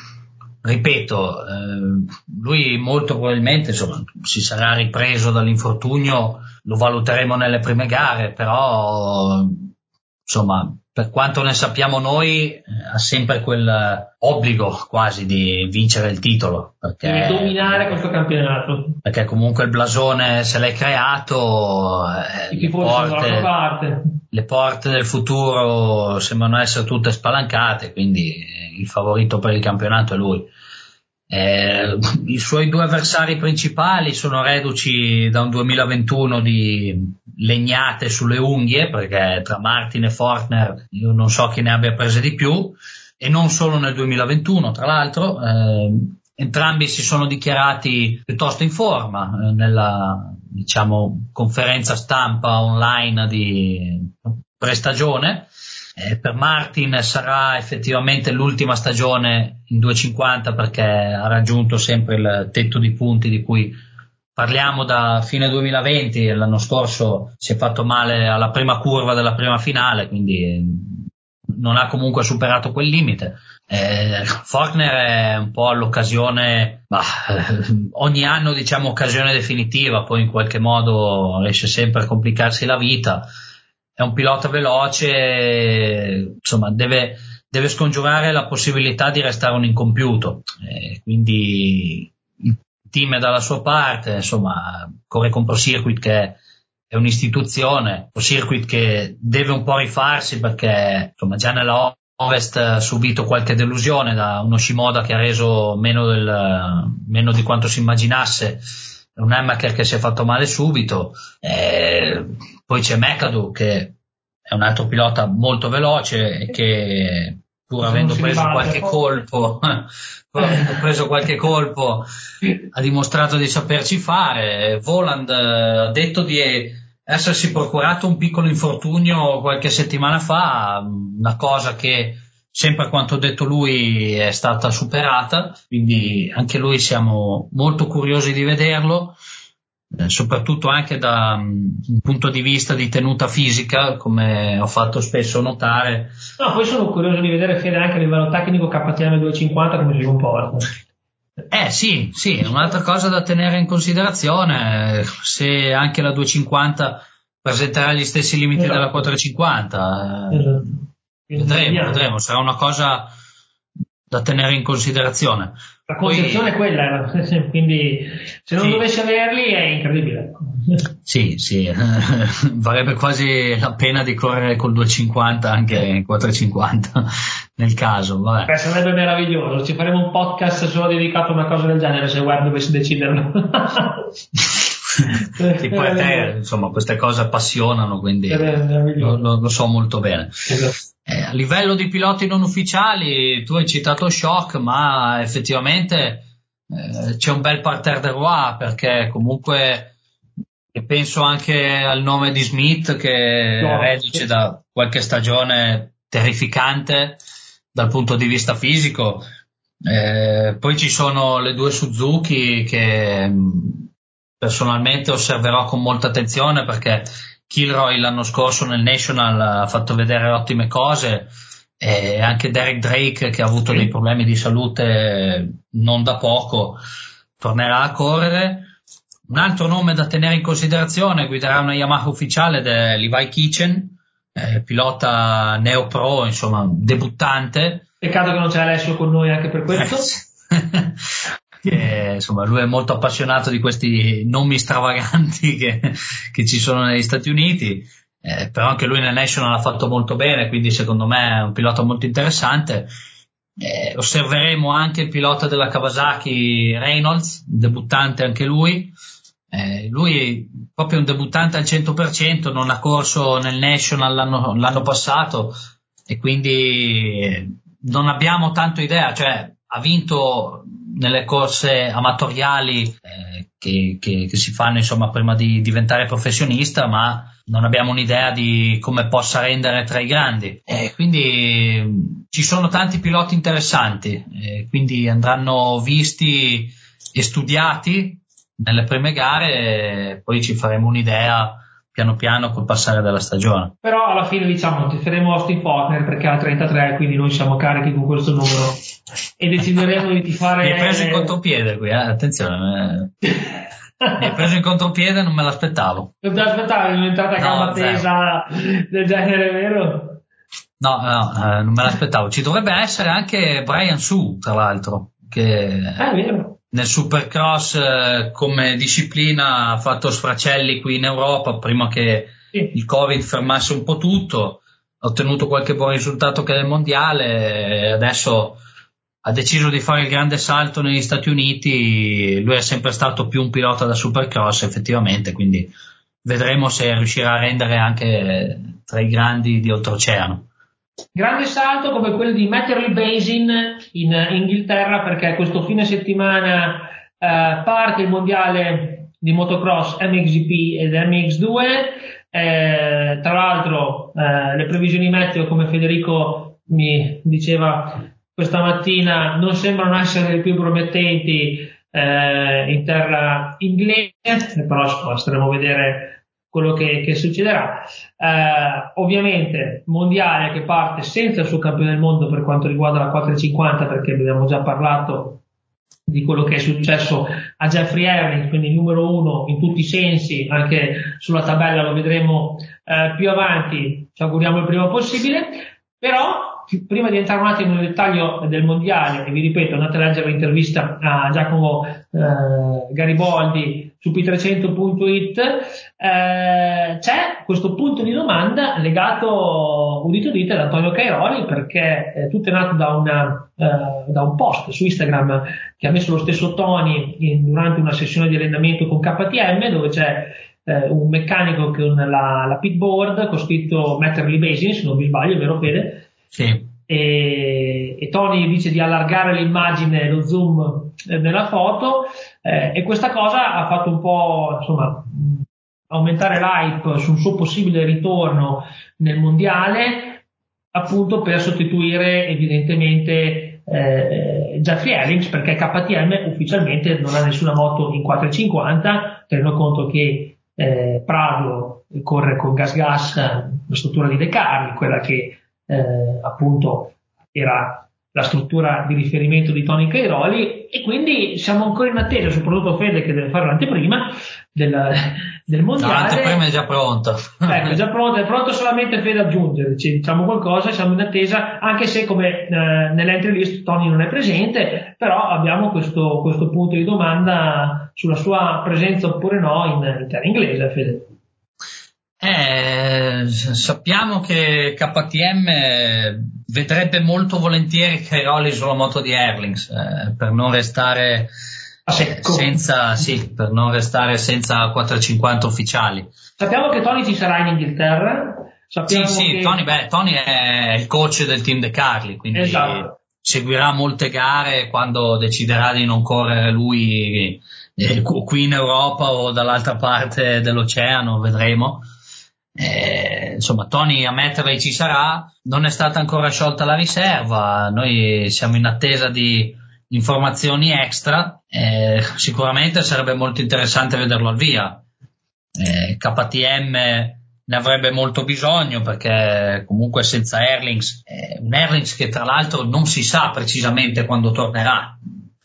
ripeto, eh, lui molto probabilmente, insomma, si sarà ripreso dall'infortunio, lo valuteremo nelle prime gare, però insomma, per quanto ne sappiamo noi, eh, ha sempre quel obbligo quasi di vincere il titolo, perché devi dominare questo campionato, perché comunque il blasone se l'hai creato, eh, le porte, parte. le porte del futuro sembrano essere tutte spalancate, quindi il favorito per il campionato è lui. Eh, i suoi due avversari principali sono reduci da un duemilaventuno di legnate sulle unghie, perché tra Martin e Faulkner io non so chi ne abbia prese di più, e non solo nel duemilaventuno, tra l'altro. Eh, entrambi si sono dichiarati piuttosto in forma eh, nella, diciamo, conferenza stampa online di prestagione. Eh, per Martin sarà effettivamente l'ultima stagione in duecentocinquanta, perché ha raggiunto sempre il tetto di punti di cui parliamo da fine duemilaventi. L'anno scorso si è fatto male alla prima curva della prima finale, quindi non ha comunque superato quel limite. Eh, Faulkner è un po' l'occasione, bah, ogni anno diciamo occasione definitiva, poi in qualche modo riesce sempre a complicarsi la vita. È un pilota veloce, insomma deve, deve scongiurare la possibilità di restare un incompiuto, eh, quindi il team è dalla sua parte, insomma corre con Pro Circuit che è un'istituzione, Pro Circuit che deve un po' rifarsi, perché insomma già nella Ovest ha subito qualche delusione da uno Shimoda che ha reso meno, del, meno di quanto si immaginasse, un Emmaker che si è fatto male subito, eh, poi c'è McAdoo che è un altro pilota molto veloce e che pur avendo preso qualche colpo pur avendo preso qualche colpo ha dimostrato di saperci fare. Voland ha detto di essersi procurato un piccolo infortunio qualche settimana fa, una cosa che sempre a quanto detto lui è stata superata, quindi anche lui siamo molto curiosi di vederlo, eh, soprattutto anche da um, un punto di vista di tenuta fisica, come ho fatto spesso notare. No, poi sono curioso di vedere Fede anche a livello tecnico K T M duecentocinquanta come si comporta. Eh sì, sì, un'altra cosa da tenere in considerazione, se anche la duecentocinquanta presenterà gli stessi limiti esatto. della quattrocentocinquanta. Esatto. Vedremo, vedremo, sarà una cosa da tenere in considerazione. La concezione è quella, quindi se non sì. dovessi averli è incredibile. Sì, sì, varrebbe quasi la pena di correre col duecentocinquanta anche in quattrocentocinquanta nel caso. Vabbè. Beh, sarebbe meraviglioso, ci faremo un podcast solo dedicato a una cosa del genere se Web dovesse deciderlo. tipo a te, insomma, queste cose appassionano, quindi lo, lo, lo so molto bene. Eh, a livello di piloti non ufficiali, tu hai citato Schock, ma effettivamente eh, c'è un bel parterre de roi, perché comunque penso anche al nome di Smith, che è reduce da qualche stagione terrificante dal punto di vista fisico. Eh, poi ci sono le due Suzuki che mh, personalmente osserverò con molta attenzione, perché Kilroy l'anno scorso nel National ha fatto vedere ottime cose, e anche Derek Drake, che ha avuto dei problemi di salute non da poco, tornerà a correre. Un altro nome da tenere in considerazione, guiderà una Yamaha ufficiale, ed è Levi Kitchen, eh, pilota neo pro, insomma debuttante. Peccato che non c'è Alessio con noi anche per questo. Che, insomma, lui è molto appassionato di questi nomi stravaganti che, che ci sono negli Stati Uniti, eh, però anche lui nel National ha fatto molto bene, quindi secondo me è un pilota molto interessante. Eh, osserveremo anche il pilota della Kawasaki, Reynolds, debuttante anche lui. Eh, lui è proprio un debuttante al cento per cento, non ha corso nel National l'anno, l'anno passato, e quindi non abbiamo tanto idea, cioè ha vinto nelle corse amatoriali eh, che, che, che si fanno, insomma, prima di diventare professionista, ma non abbiamo un'idea di come possa rendere tra i grandi. E quindi ci sono tanti piloti interessanti, e quindi andranno visti e studiati nelle prime gare, e poi ci faremo un'idea piano piano col passare della stagione. Però alla fine, diciamo, ti faremo Austin Faulkner perché ha trentatré, quindi noi siamo carichi con questo numero e decideremo di tifare. Mi hai preso in contropiede qui, eh? Attenzione. Mi hai preso in contropiede, non me l'aspettavo. Non te l'aspettavi, è un'entrata a gamba no, tesa del genere, vero? No, no, eh, non me l'aspettavo. Ci dovrebbe essere anche Brian Su, tra l'altro, che è vero. Nel Supercross eh, come disciplina ha fatto sfracelli qui in Europa prima che sì. il Covid fermasse un po' tutto, ha ottenuto qualche buon risultato che nel mondiale, e adesso ha deciso di fare il grande salto negli Stati Uniti. Lui è sempre stato più un pilota da Supercross effettivamente, quindi vedremo se riuscirà a rendere anche tra i grandi di oltreoceano. Grande salto come quello di Metterley Basin in Inghilterra, perché questo fine settimana eh, parte il mondiale di motocross M X G P ed M X due. Eh, tra l'altro eh, le previsioni meteo, come Federico mi diceva questa mattina, non sembrano essere le più promettenti eh, in terra inglese, però staremo a vedere quello che, che succederà. Eh, ovviamente mondiale che parte senza il suo campione del mondo per quanto riguarda la quattrocentocinquanta, perché abbiamo già parlato di quello che è successo a Jeffrey Herring, quindi il numero uno in tutti i sensi, anche sulla tabella lo vedremo eh, più avanti, ci auguriamo il prima possibile. Però prima di entrare un attimo nel dettaglio del mondiale, e vi ripeto, andate a leggere l'intervista a Giacomo eh, Gariboldi su P trecento punto it, eh, c'è questo punto di domanda legato, udite udite, ad Antonio Cairoli, perché eh, tutto è nato da, una, eh, da un post su Instagram che ha messo lo stesso Tony in, durante una sessione di allenamento con K T M, dove c'è eh, un meccanico con la, la pitboard con scritto Metterley Basin, se non mi sbaglio, è vero Fede? Sì. E, e Tony dice di allargare l'immagine, lo zoom eh, nella foto, eh, e questa cosa ha fatto un po', insomma, aumentare l'hype sul suo possibile ritorno nel mondiale, appunto per sostituire evidentemente eh, Jeffrey Herring, perché K T M ufficialmente non ha nessuna moto in quattrocentocinquanta, tenendo conto che eh, Prado corre con Gas Gas, la struttura di De Carli, quella che Eh, appunto era la struttura di riferimento di Tony Cairoli, e quindi siamo ancora in attesa, soprattutto Fede che deve fare l'anteprima del, del mondiale. L'anteprima è già pronta. Ecco, è già pronto, è pronto solamente Fede aggiungere, diciamo qualcosa, siamo in attesa, anche se come eh, nell'entry list Tony non è presente, però abbiamo questo, questo punto di domanda sulla sua presenza oppure no in, in terra inglese, Fede. Eh, sappiamo che K T M vedrebbe molto volentieri Cairoli sulla moto di Herlings, eh, per non restare a secco. Senza, sì, per non restare senza quattrocentocinquanta ufficiali. Sappiamo che Tony ci sarà in Inghilterra. Sappiamo sì, sì, che... Tony, beh, Tony è il coach del team De Carli, quindi esatto. seguirà molte gare. Quando deciderà di non correre lui eh, qui in Europa o dall'altra parte dell'oceano, vedremo. Eh, insomma, Tony a Metterley ci sarà. Non è stata ancora sciolta la riserva, noi siamo in attesa di informazioni extra. Eh, sicuramente sarebbe molto interessante vederlo al via. eh, K T M ne avrebbe molto bisogno, perché comunque senza Herlings, eh, un Herlings che tra l'altro non si sa precisamente quando tornerà,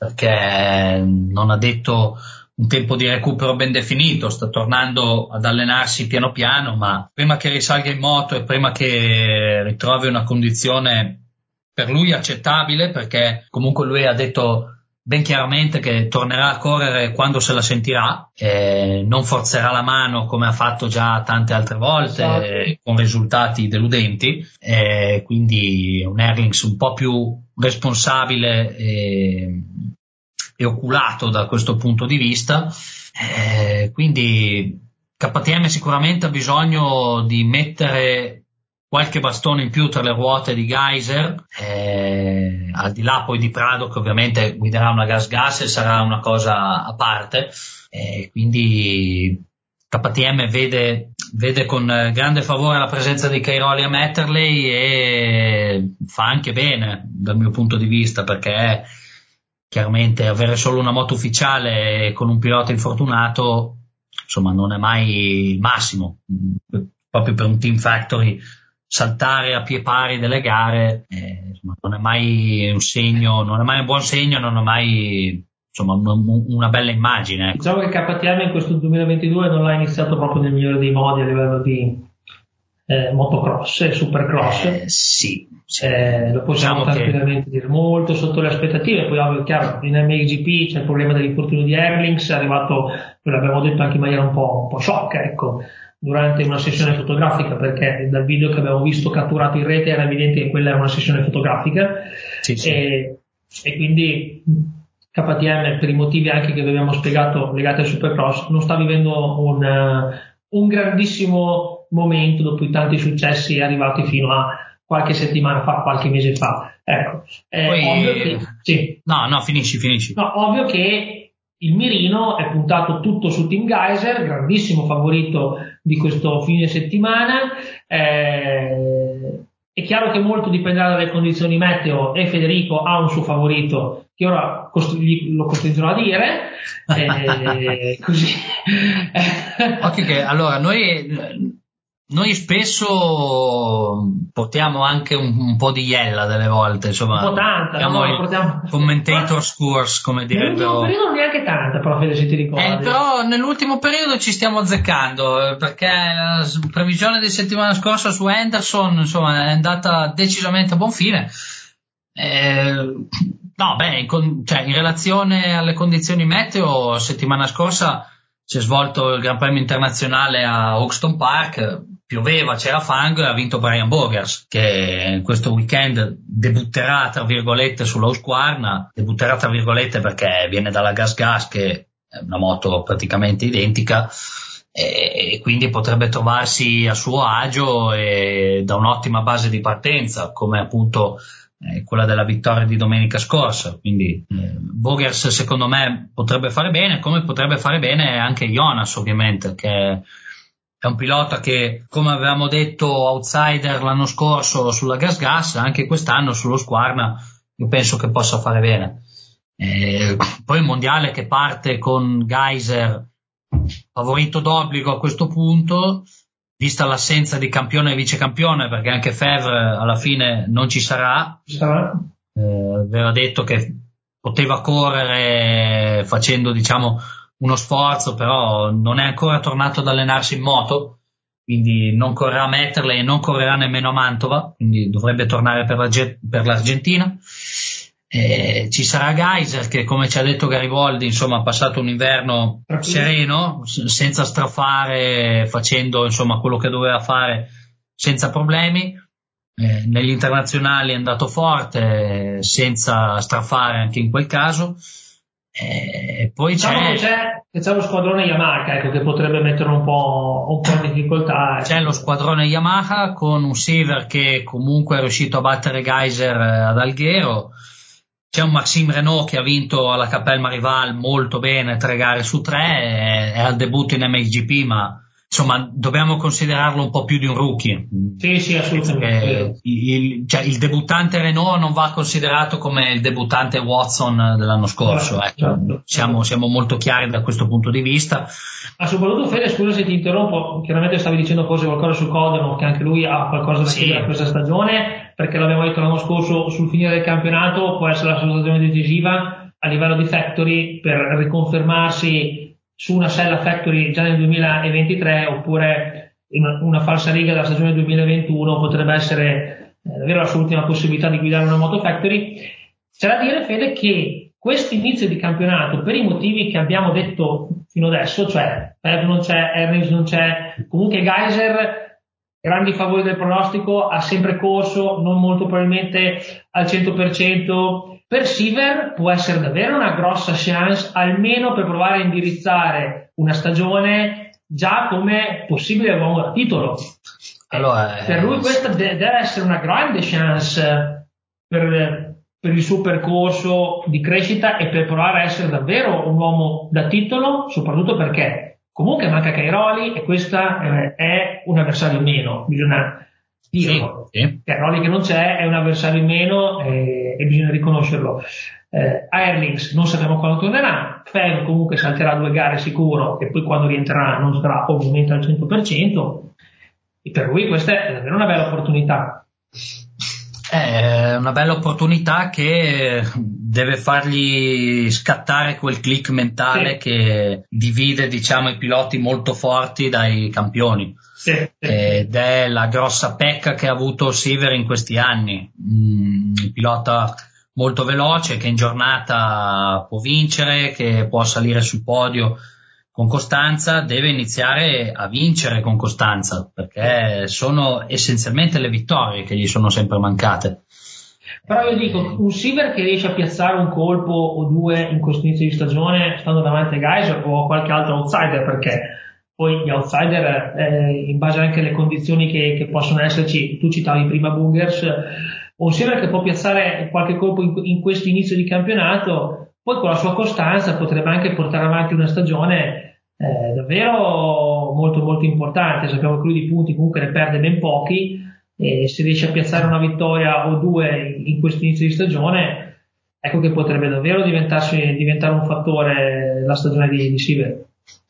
perché non ha detto un tempo di recupero ben definito, sta tornando ad allenarsi piano piano, ma prima che risalga in moto e prima che ritrovi una condizione per lui accettabile, perché comunque lui ha detto ben chiaramente che tornerà a correre quando se la sentirà, eh, non forzerà la mano come ha fatto già tante altre volte, esatto. eh, con risultati deludenti, eh, quindi un Herlings un po' più responsabile e, e oculato da questo punto di vista, eh, quindi K T M sicuramente ha bisogno di mettere qualche bastone in più tra le ruote di Geiser, eh, al di là poi di Prado, che ovviamente guiderà una gas gas e sarà una cosa a parte, eh, quindi K T M vede, vede con grande favore la presenza di Cairoli a Metterley e fa anche bene dal mio punto di vista, perché chiaramente avere solo una moto ufficiale con un pilota infortunato, insomma, non è mai il massimo. Proprio per un team factory saltare a pie pari delle gare, eh, insomma, non è mai un segno, non è mai un buon segno, non è mai, insomma, un, una bella immagine. Ecco. Diciamo che K T M in questo duemilaventidue non l'ha iniziato proprio nel migliore dei modi a livello di eh, motocross e supercross. Eh, sì, sì. Eh, lo possiamo diciamo tranquillamente che... dire, molto sotto le aspettative. Poi ovvio, chiaro, in M X G P c'è il problema dell'infortunio di Herlings, è arrivato, l'abbiamo detto anche in maniera un po', un po' sciocca, ecco, durante una sessione fotografica, perché dal video che abbiamo visto catturato in rete era evidente che quella era una sessione fotografica, sì, sì. E, e quindi K T M, per i motivi anche che abbiamo spiegato legati al Supercross, non sta vivendo un, uh, un grandissimo momento dopo i tanti successi arrivati fino a qualche settimana fa, qualche mese fa. Ecco, è Poi... ovvio che, sì. No, no, finisci, finisci. No, ovvio che il mirino è puntato tutto su Team Geiser, grandissimo favorito di questo fine settimana. Eh, è chiaro che molto dipenderà dalle condizioni meteo e Federico ha un suo favorito che ora costri- lo costringerò a dire. Eh, così. Ok, che allora noi. Noi spesso portiamo anche un, un po' di iella delle volte, insomma, un po' tanta, no, no, portiamo... commentator's course, come direbbero. Nell'ultimo periodo non neanche tanta, però Fede, se ti ricordi. Eh, però nell'ultimo periodo ci stiamo azzeccando, perché la previsione di settimana scorsa su Henderson, insomma, è andata decisamente a buon fine. Eh, no, beh, in, cioè, in relazione alle condizioni meteo, settimana scorsa si è svolto il Gran Premio internazionale a Hoxton Park, pioveva, c'era fango e ha vinto Brian Bogers, che questo weekend debutterà tra virgolette sulla Husqvarna, debutterà tra virgolette perché viene dalla Gas Gas, che è una moto praticamente identica, e quindi potrebbe trovarsi a suo agio e da un'ottima base di partenza, come appunto eh, quella della vittoria di domenica scorsa. Quindi eh, Bogers secondo me potrebbe fare bene, come potrebbe fare bene anche Jonas, ovviamente, che è un pilota che, come avevamo detto, outsider l'anno scorso sulla Gas Gas, anche quest'anno sullo Husqvarna io penso che possa fare bene. Eh, poi il mondiale che parte con Geiser favorito d'obbligo a questo punto, vista l'assenza di campione e vicecampione, perché anche Fevre alla fine non ci sarà. Eh, aveva detto che poteva correre facendo, diciamo, uno sforzo, però non è ancora tornato ad allenarsi in moto, quindi non correrà a Metterley e non correrà nemmeno a Mantova, quindi dovrebbe tornare per, la, per l'Argentina. Eh, ci sarà Geiser che, come ci ha detto Gariboldi, insomma, ha passato un inverno sereno, senza strafare, facendo insomma quello che doveva fare senza problemi. Eh, negli internazionali è andato forte, senza strafare anche in quel caso. E poi diciamo c'è, che c'è, che c'è lo squadrone Yamaha, ecco, che potrebbe mettere un po', un po' in difficoltà. c'è ecco. Lo squadrone Yamaha con un Sever che comunque è riuscito a battere Geiser ad Alghero. C'è un Maxime Renault che ha vinto alla Capelle Marival molto bene, tre gare su tre, è, è al debutto in M X G P, ma insomma dobbiamo considerarlo un po' più di un rookie. Sì, sì, assolutamente. Il, il, cioè, il debuttante Renault non va considerato come il debuttante Watson dell'anno scorso. Ecco. Certo. Siamo, siamo molto chiari da questo punto di vista. Ma soprattutto Fede, scusa se ti interrompo, chiaramente stavi dicendo forse qualcosa su Codeno, che anche lui ha qualcosa da chiedere a questa stagione, perché l'abbiamo detto l'anno scorso, sul finire del campionato può essere la sua stagione decisiva a livello di Factory per riconfermarsi su una sella Factory già nel duemilaventitré, oppure in una, una falsa riga della stagione duemilaventuno potrebbe essere eh, davvero la sua ultima possibilità di guidare una Moto Factory. C'è da dire, Fede, che questo inizio di campionato, per i motivi che abbiamo detto fino adesso, cioè Pev non c'è, Ernst non c'è, comunque Geiser, grandi favori del pronostico, ha sempre corso, non molto probabilmente al cento per cento. Per Sever può essere davvero una grossa chance, almeno per provare a indirizzare una stagione già come possibile uomo da titolo. Allora, per lui questa de- deve essere una grande chance per, per il suo percorso di crescita e per provare a essere davvero un uomo da titolo, soprattutto perché comunque manca Cairoli e questa eh, è un avversario in meno, bisogna dirlo. Sì, sì. Cairoli che non c'è è un avversario in meno eh, e bisogna riconoscerlo. Eh, Airlings non sappiamo quando tornerà, Fev comunque salterà due gare sicuro e poi quando rientrerà non sarà ovviamente al cento per cento e per lui questa è davvero una bella opportunità. È una bella opportunità che deve fargli scattare quel click mentale sì. Che divide, diciamo, i piloti molto forti dai campioni. Sì, sì. Ed è la grossa pecca che ha avuto Sever in questi anni. Mm, un pilota molto veloce che in giornata può vincere, che può salire sul podio con costanza, deve iniziare a vincere con costanza, perché sono essenzialmente le vittorie che gli sono sempre mancate. Però io dico, un Sever che riesce a piazzare un colpo o due in questo inizio di stagione stando davanti a Geiser o a qualche altro outsider, perché poi gli outsider eh, in base anche alle condizioni che, che possono esserci, tu citavi prima Bugers, un Sever che può piazzare qualche colpo in, in questo inizio di campionato, poi con la sua costanza potrebbe anche portare avanti una stagione Eh, davvero molto molto importante. Sappiamo che lui di punti comunque ne perde ben pochi e se riesce a piazzare una vittoria o due in questo inizio di stagione, ecco che potrebbe davvero diventarsi, diventare un fattore la stagione di, di Sever.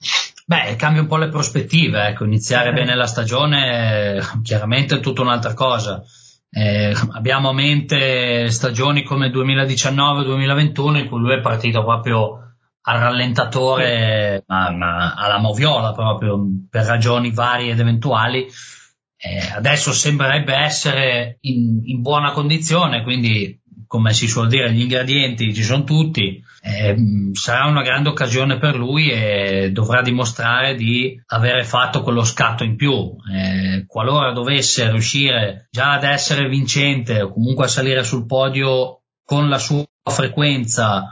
Beh, cambia un po' le prospettive, ecco, iniziare eh. bene la stagione chiaramente è tutta un'altra cosa. Eh, abbiamo a mente stagioni come duemiladiciannove duemilaventuno in cui lui è partito proprio al rallentatore, ma, ma alla moviola proprio, per ragioni varie ed eventuali. Eh, adesso sembrerebbe essere in, in buona condizione, quindi come si suol dire gli ingredienti ci sono tutti. Eh, sarà una grande occasione per lui e dovrà dimostrare di avere fatto quello scatto in più. Eh, qualora dovesse riuscire già ad essere vincente o comunque a salire sul podio con la sua frequenza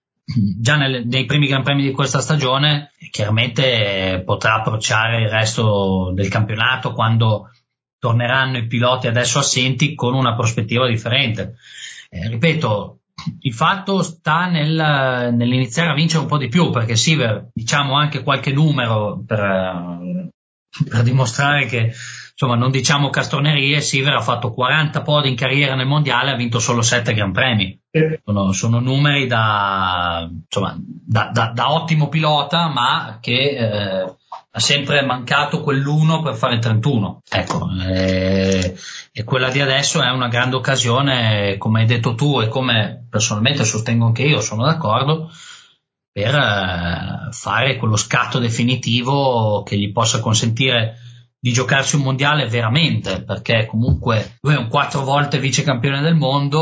già nel, nei primi Gran Premi di questa stagione, chiaramente potrà approcciare il resto del campionato quando torneranno i piloti adesso assenti con una prospettiva differente. Eh, ripeto, il fatto sta nel, nell'iniziare a vincere un po' di più, perché Sever, diciamo anche qualche numero per, per dimostrare che insomma non diciamo castronerie, Sever ha fatto quaranta podi in carriera nel mondiale, ha vinto solo sette Gran Premi. Sono, sono numeri da, insomma, da, da, da ottimo pilota, ma che eh, ha sempre mancato quell'uno per fare il trentuno. Ecco, eh, e quella di adesso è una grande occasione, come hai detto tu e come personalmente sostengo anche io, sono d'accordo, per eh, fare quello scatto definitivo che gli possa consentire di giocarsi un mondiale veramente, perché comunque lui è un quattro volte vice campione del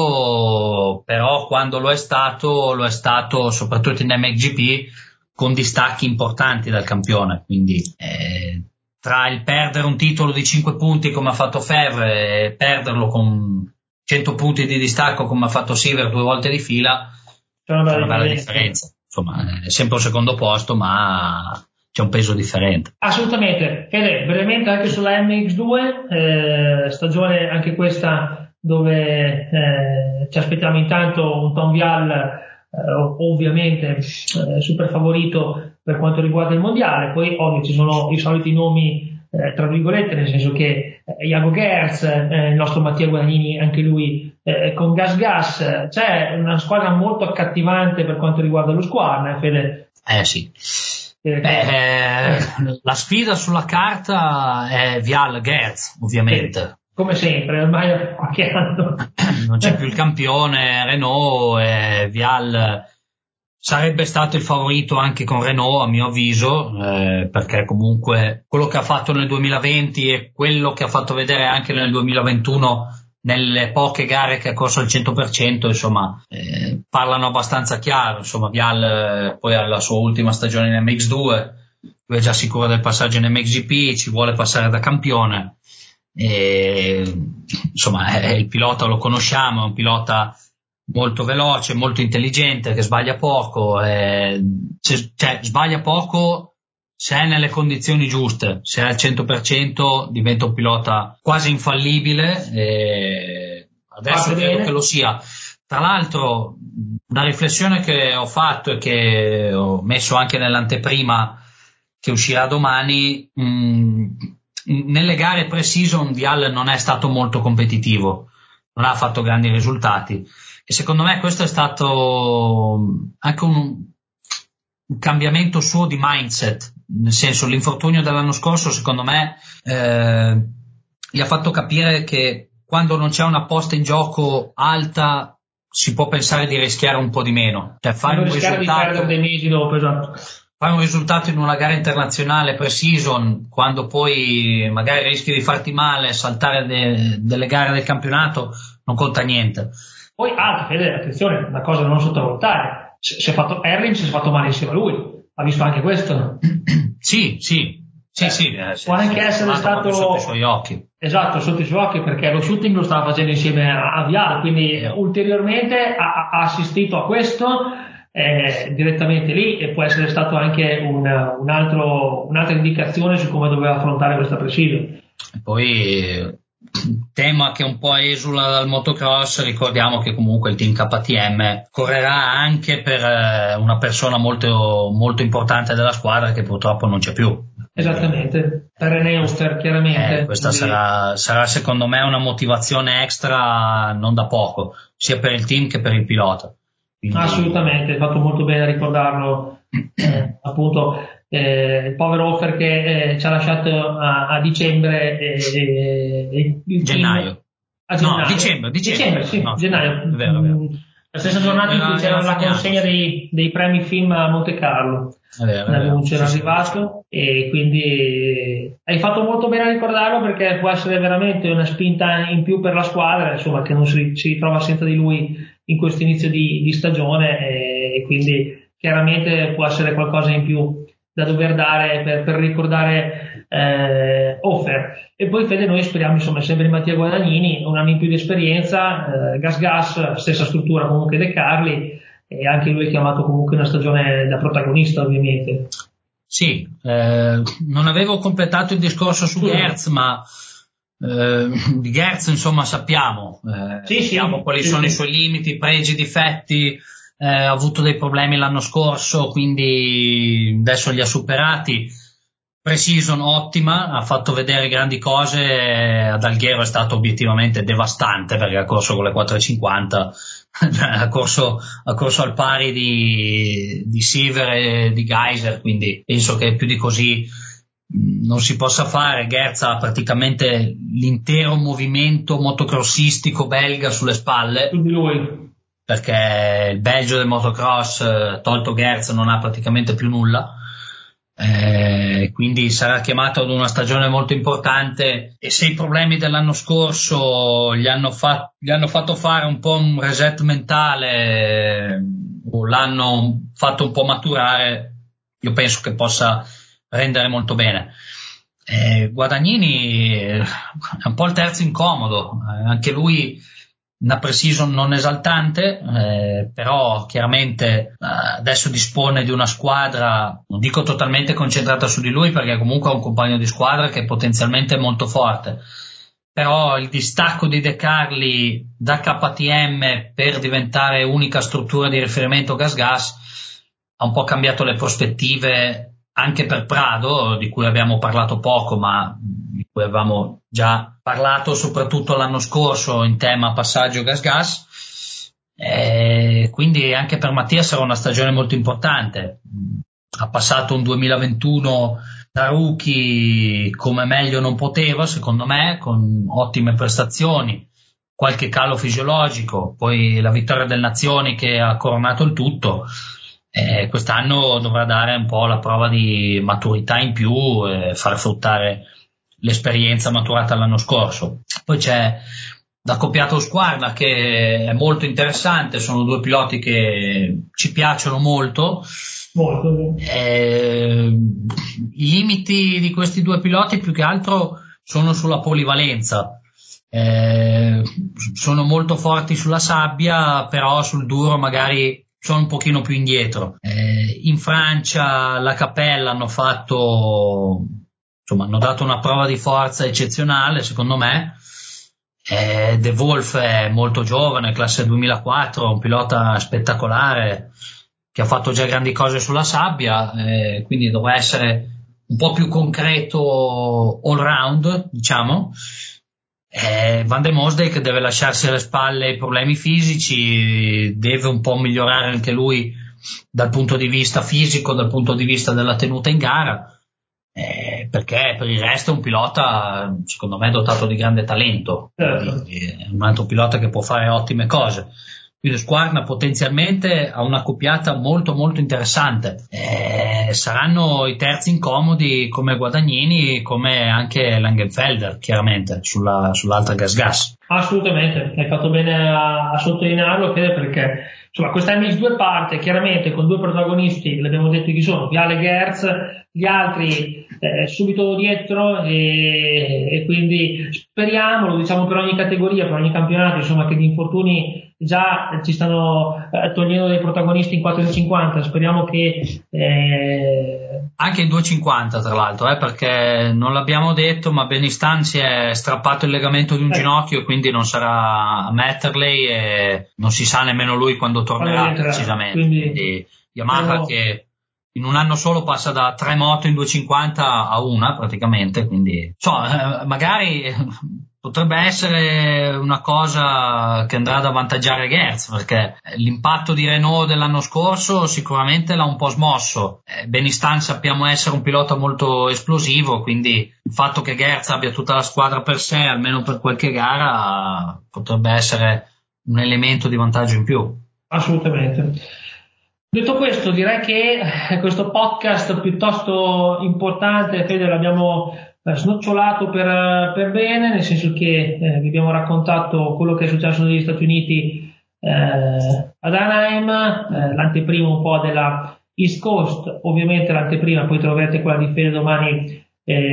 mondo, però quando lo è stato, lo è stato soprattutto in M X G P con distacchi importanti dal campione, quindi eh, tra il perdere un titolo di cinque punti come ha fatto Fevre e perderlo con cento punti di distacco come ha fatto Sever due volte di fila, c'è una bella, c'è una bella differenza. insomma è sempre un secondo posto, ma c'è un peso differente. Assolutamente. Fede, brevemente anche sulla M X due, eh, stagione anche questa dove eh, ci aspettiamo intanto un Tom Vial eh, ovviamente eh, super favorito per quanto riguarda il mondiale, poi ovvio ci sono i soliti nomi eh, tra virgolette, nel senso che eh, Iago Gerz, eh, il nostro Mattia Guadagnini, anche lui eh, con Gas Gas, c'è una squadra molto accattivante per quanto riguarda lo squadra, eh, Fede? Eh sì. Eh, Beh, eh, la sfida sulla carta è Vial Gerz, ovviamente. Sì, come sempre, ormai da qualche anno. Non c'è più il campione Renault, e Vial sarebbe stato il favorito anche con Renault, a mio avviso, eh, perché comunque quello che ha fatto nel duemilaventi e quello che ha fatto vedere anche nel duemilaventuno nelle poche gare che ha corso al cento per cento, insomma, eh, parlano abbastanza chiaro. Insomma, Vial eh, poi alla sua ultima stagione in M X due, lui è già sicuro del passaggio in M X G P, ci vuole passare da campione, e, insomma, eh, il pilota lo conosciamo, è un pilota molto veloce, molto intelligente, che sbaglia poco, eh, cioè sbaglia poco se è nelle condizioni giuste, se è al cento per cento diventa un pilota quasi infallibile, e adesso Fate credo bene. che lo sia. Tra l'altro, una riflessione che ho fatto e che ho messo anche nell'anteprima che uscirà domani, mh, nelle gare pre-season Vial non è stato molto competitivo, non ha fatto grandi risultati, e secondo me questo è stato anche un, un cambiamento suo di mindset, nel senso, l'infortunio dell'anno scorso secondo me eh, gli ha fatto capire che quando non c'è una posta in gioco alta si può pensare di rischiare un po' di meno, cioè fare un risultato, di perdere dei mesi dopo, esatto. Fai un risultato in una gara internazionale pre-season, quando poi magari rischi di farti male, saltare de- delle gare del campionato, non conta niente. Poi anche, Fede, attenzione, una cosa da non sottovalutare, si è fatto Erling, si è fatto male insieme a lui, ha visto anche questo? Sì, sì, sì, eh, sì, eh, può anche essere stato sotto i suoi occhi. Esatto, sotto i suoi occhi, perché lo shooting lo stava facendo insieme a, a Vial, quindi eh, ulteriormente ha, ha assistito a questo eh, direttamente lì, e può essere stato anche un, un altro, un'altra indicazione su come doveva affrontare questa pre-season. E poi tema che un po' esula dal motocross, ricordiamo che comunque il team K T M correrà anche per eh, una persona molto, molto importante della squadra che purtroppo non c'è più. Esattamente, per René Oster, chiaramente. Eh, questa quindi... sarà, sarà secondo me una motivazione extra non da poco, sia per il team che per il pilota. Quindi... Assolutamente, hai fatto molto bene a ricordarlo, eh, appunto eh, il povero Offer che eh, ci ha lasciato a, a dicembre e, e il gennaio. Team, a gennaio. No, dicembre, dicembre. dicembre sì, no, gennaio. È vero, è vero. La stessa giornata in cui c'era la consegna dei, dei premi film a Monte Carlo. L'annuncio era arrivato, e quindi hai fatto molto bene a ricordarlo, perché può essere veramente una spinta in più per la squadra, insomma, che non si, si ritrova senza di lui in questo inizio di, di stagione, e quindi chiaramente può essere qualcosa in più da dover dare per, per ricordare eh, Offer. E poi, Fede, noi speriamo, insomma, sempre in Mattia Guadagnini, un anno in più di esperienza, eh, Gas Gas, stessa struttura comunque De Carli, e anche lui è chiamato comunque una stagione da protagonista, ovviamente. Sì, eh, non avevo completato il discorso su Gerz, ma eh, di Gerz insomma sappiamo, eh, sì, sappiamo sì, quali sì, sono sì. i suoi limiti, pregi, difetti, eh, ha avuto dei problemi l'anno scorso, quindi adesso li ha superati. Pre-season ottima, ha fatto vedere grandi cose, ad Alghero è stato obiettivamente devastante perché ha corso con le quattro e cinquanta, ha corso, ha corso al pari di, di Silver e di Geiser, quindi penso che più di così non si possa fare. Gerz ha praticamente l'intero movimento motocrossistico belga sulle spalle, Su di lui, perché il Belgio del motocross, tolto Gerz, non ha praticamente più nulla. Eh, quindi sarà chiamato ad una stagione molto importante, e se i problemi dell'anno scorso gli hanno, fa- gli hanno fatto fare un po' un reset mentale, eh, o l'hanno fatto un po' maturare, io penso che possa rendere molto bene. Eh, Guadagnini è un po' il terzo incomodo, eh, anche lui una pre-season non esaltante, eh, però chiaramente eh, adesso dispone di una squadra, non dico totalmente concentrata su di lui, perché comunque ha un compagno di squadra che potenzialmente è molto forte, però il distacco di De Carli da K T M per diventare unica struttura di riferimento gas-gas ha un po' cambiato le prospettive anche per Prado, di cui abbiamo parlato poco, ma di cui avevamo già parlato soprattutto l'anno scorso in tema passaggio gas-gas. E quindi anche per Mattia sarà una stagione molto importante. Ha passato un duemilaventuno da rookie come meglio non poteva, secondo me, con ottime prestazioni, qualche calo fisiologico, poi la vittoria del Nazioni che ha coronato il tutto. Eh, quest'anno dovrà dare un po' la prova di maturità in più e far fruttare l'esperienza maturata l'anno scorso. Poi c'è l'accoppiato Husqvarna che è molto interessante, sono due piloti che ci piacciono molto. Molto. Eh, i limiti di questi due piloti più che altro sono sulla polivalenza. Eh, sono molto forti sulla sabbia, però sul duro magari sono un pochino più indietro. Eh, in Francia la Capella hanno fatto, insomma, hanno dato una prova di forza eccezionale, secondo me. Eh, De Wolf è molto giovane, classe duemilaquattro, un pilota spettacolare che ha fatto già grandi cose sulla sabbia, eh, quindi dovrà essere un po' più concreto all round, diciamo. Eh, Van der Mosdijk deve lasciarsi alle spalle i problemi fisici, deve un po' migliorare anche lui dal punto di vista fisico, dal punto di vista della tenuta in gara, eh, perché per il resto è un pilota secondo me dotato di grande talento, certo. È un altro pilota che può fare ottime cose. Quindi Husqvarna potenzialmente ha una coppiata molto molto interessante. Eh, saranno i terzi incomodi come Guadagnini, come anche Langenfelder, chiaramente, sulla, sull'altra gas-gas. Assolutamente, hai fatto bene a, a sottolinearlo, Fede, perché insomma questa M X due parte chiaramente con due protagonisti, l'abbiamo detto chi sono, Viale e Gerz, gli altri eh, subito dietro e, e quindi speriamo, lo diciamo per ogni categoria, per ogni campionato, insomma, che gli infortuni già ci stanno eh, togliendo dei protagonisti in quattro e cinquanta, speriamo che eh... anche in due e cinquanta tra l'altro, eh, perché non l'abbiamo detto, ma Benistan si è strappato il legamento di un eh. ginocchio, quindi non sarà a Matterley e non si sa nemmeno lui quando tornerà quando precisamente. Quindi, quindi Yamaha no. Che in un anno solo passa da tre moto in due e cinquanta a una praticamente, quindi so, eh, magari potrebbe essere una cosa che andrà ad avvantaggiare Gerz, perché l'impatto di Renault dell'anno scorso sicuramente l'ha un po' smosso. Eh, Benistan sappiamo essere un pilota molto esplosivo, quindi il fatto che Gerz abbia tutta la squadra per sé, almeno per qualche gara, potrebbe essere un elemento di vantaggio in più. Assolutamente. Detto questo, direi che questo podcast piuttosto importante, Fede, l'abbiamo snocciolato per, per bene, nel senso che eh, vi abbiamo raccontato quello che è successo negli Stati Uniti eh, ad Anaheim, eh, l'anteprima un po' della East Coast, ovviamente l'anteprima, poi troverete quella di Fede domani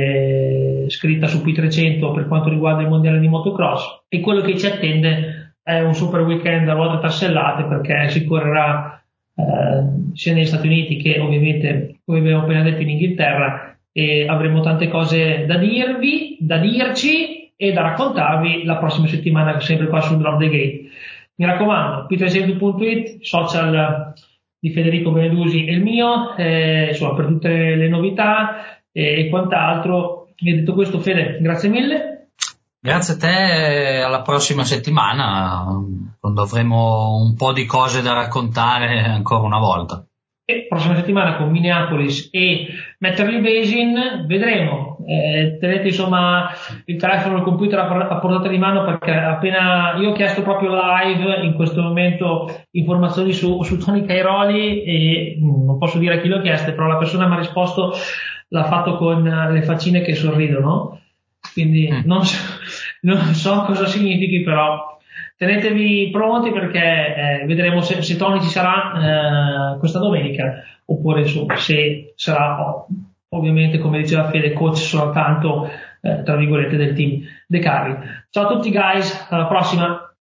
eh, scritta su P trecento per quanto riguarda il mondiale di motocross, e quello che ci attende è un super weekend a ruote tassellate, perché si correrà Uh, sia negli Stati Uniti che ovviamente, come abbiamo appena detto, in Inghilterra, e avremo tante cose da dirvi, da dirci e da raccontarvi la prossima settimana, sempre qua su Drop the Gate. Mi raccomando, P trecento punto it, social di Federico Benedusi e il mio, eh, insomma, per tutte le novità e, e quant'altro. E detto questo, Fede, grazie mille. Grazie a te, alla prossima settimana, quando avremo un po' di cose da raccontare ancora una volta. E prossima settimana con Minneapolis e Metterley Basin vedremo. Eh, tenete insomma il telefono, il computer a portata di mano, perché appena io ho chiesto proprio live in questo momento informazioni su, su Tony Cairoli e non posso dire a chi l'ho chiesto, però la persona mi ha risposto, l'ha fatto con le faccine che sorridono, quindi mm. non, so, non so cosa significhi, però tenetevi pronti, perché eh, vedremo se, se Tony ci sarà eh, questa domenica, oppure insomma, se sarà oh, ovviamente, come diceva Fede, coach soltanto eh, tra virgolette del team De Carli. Ciao a tutti guys, alla prossima.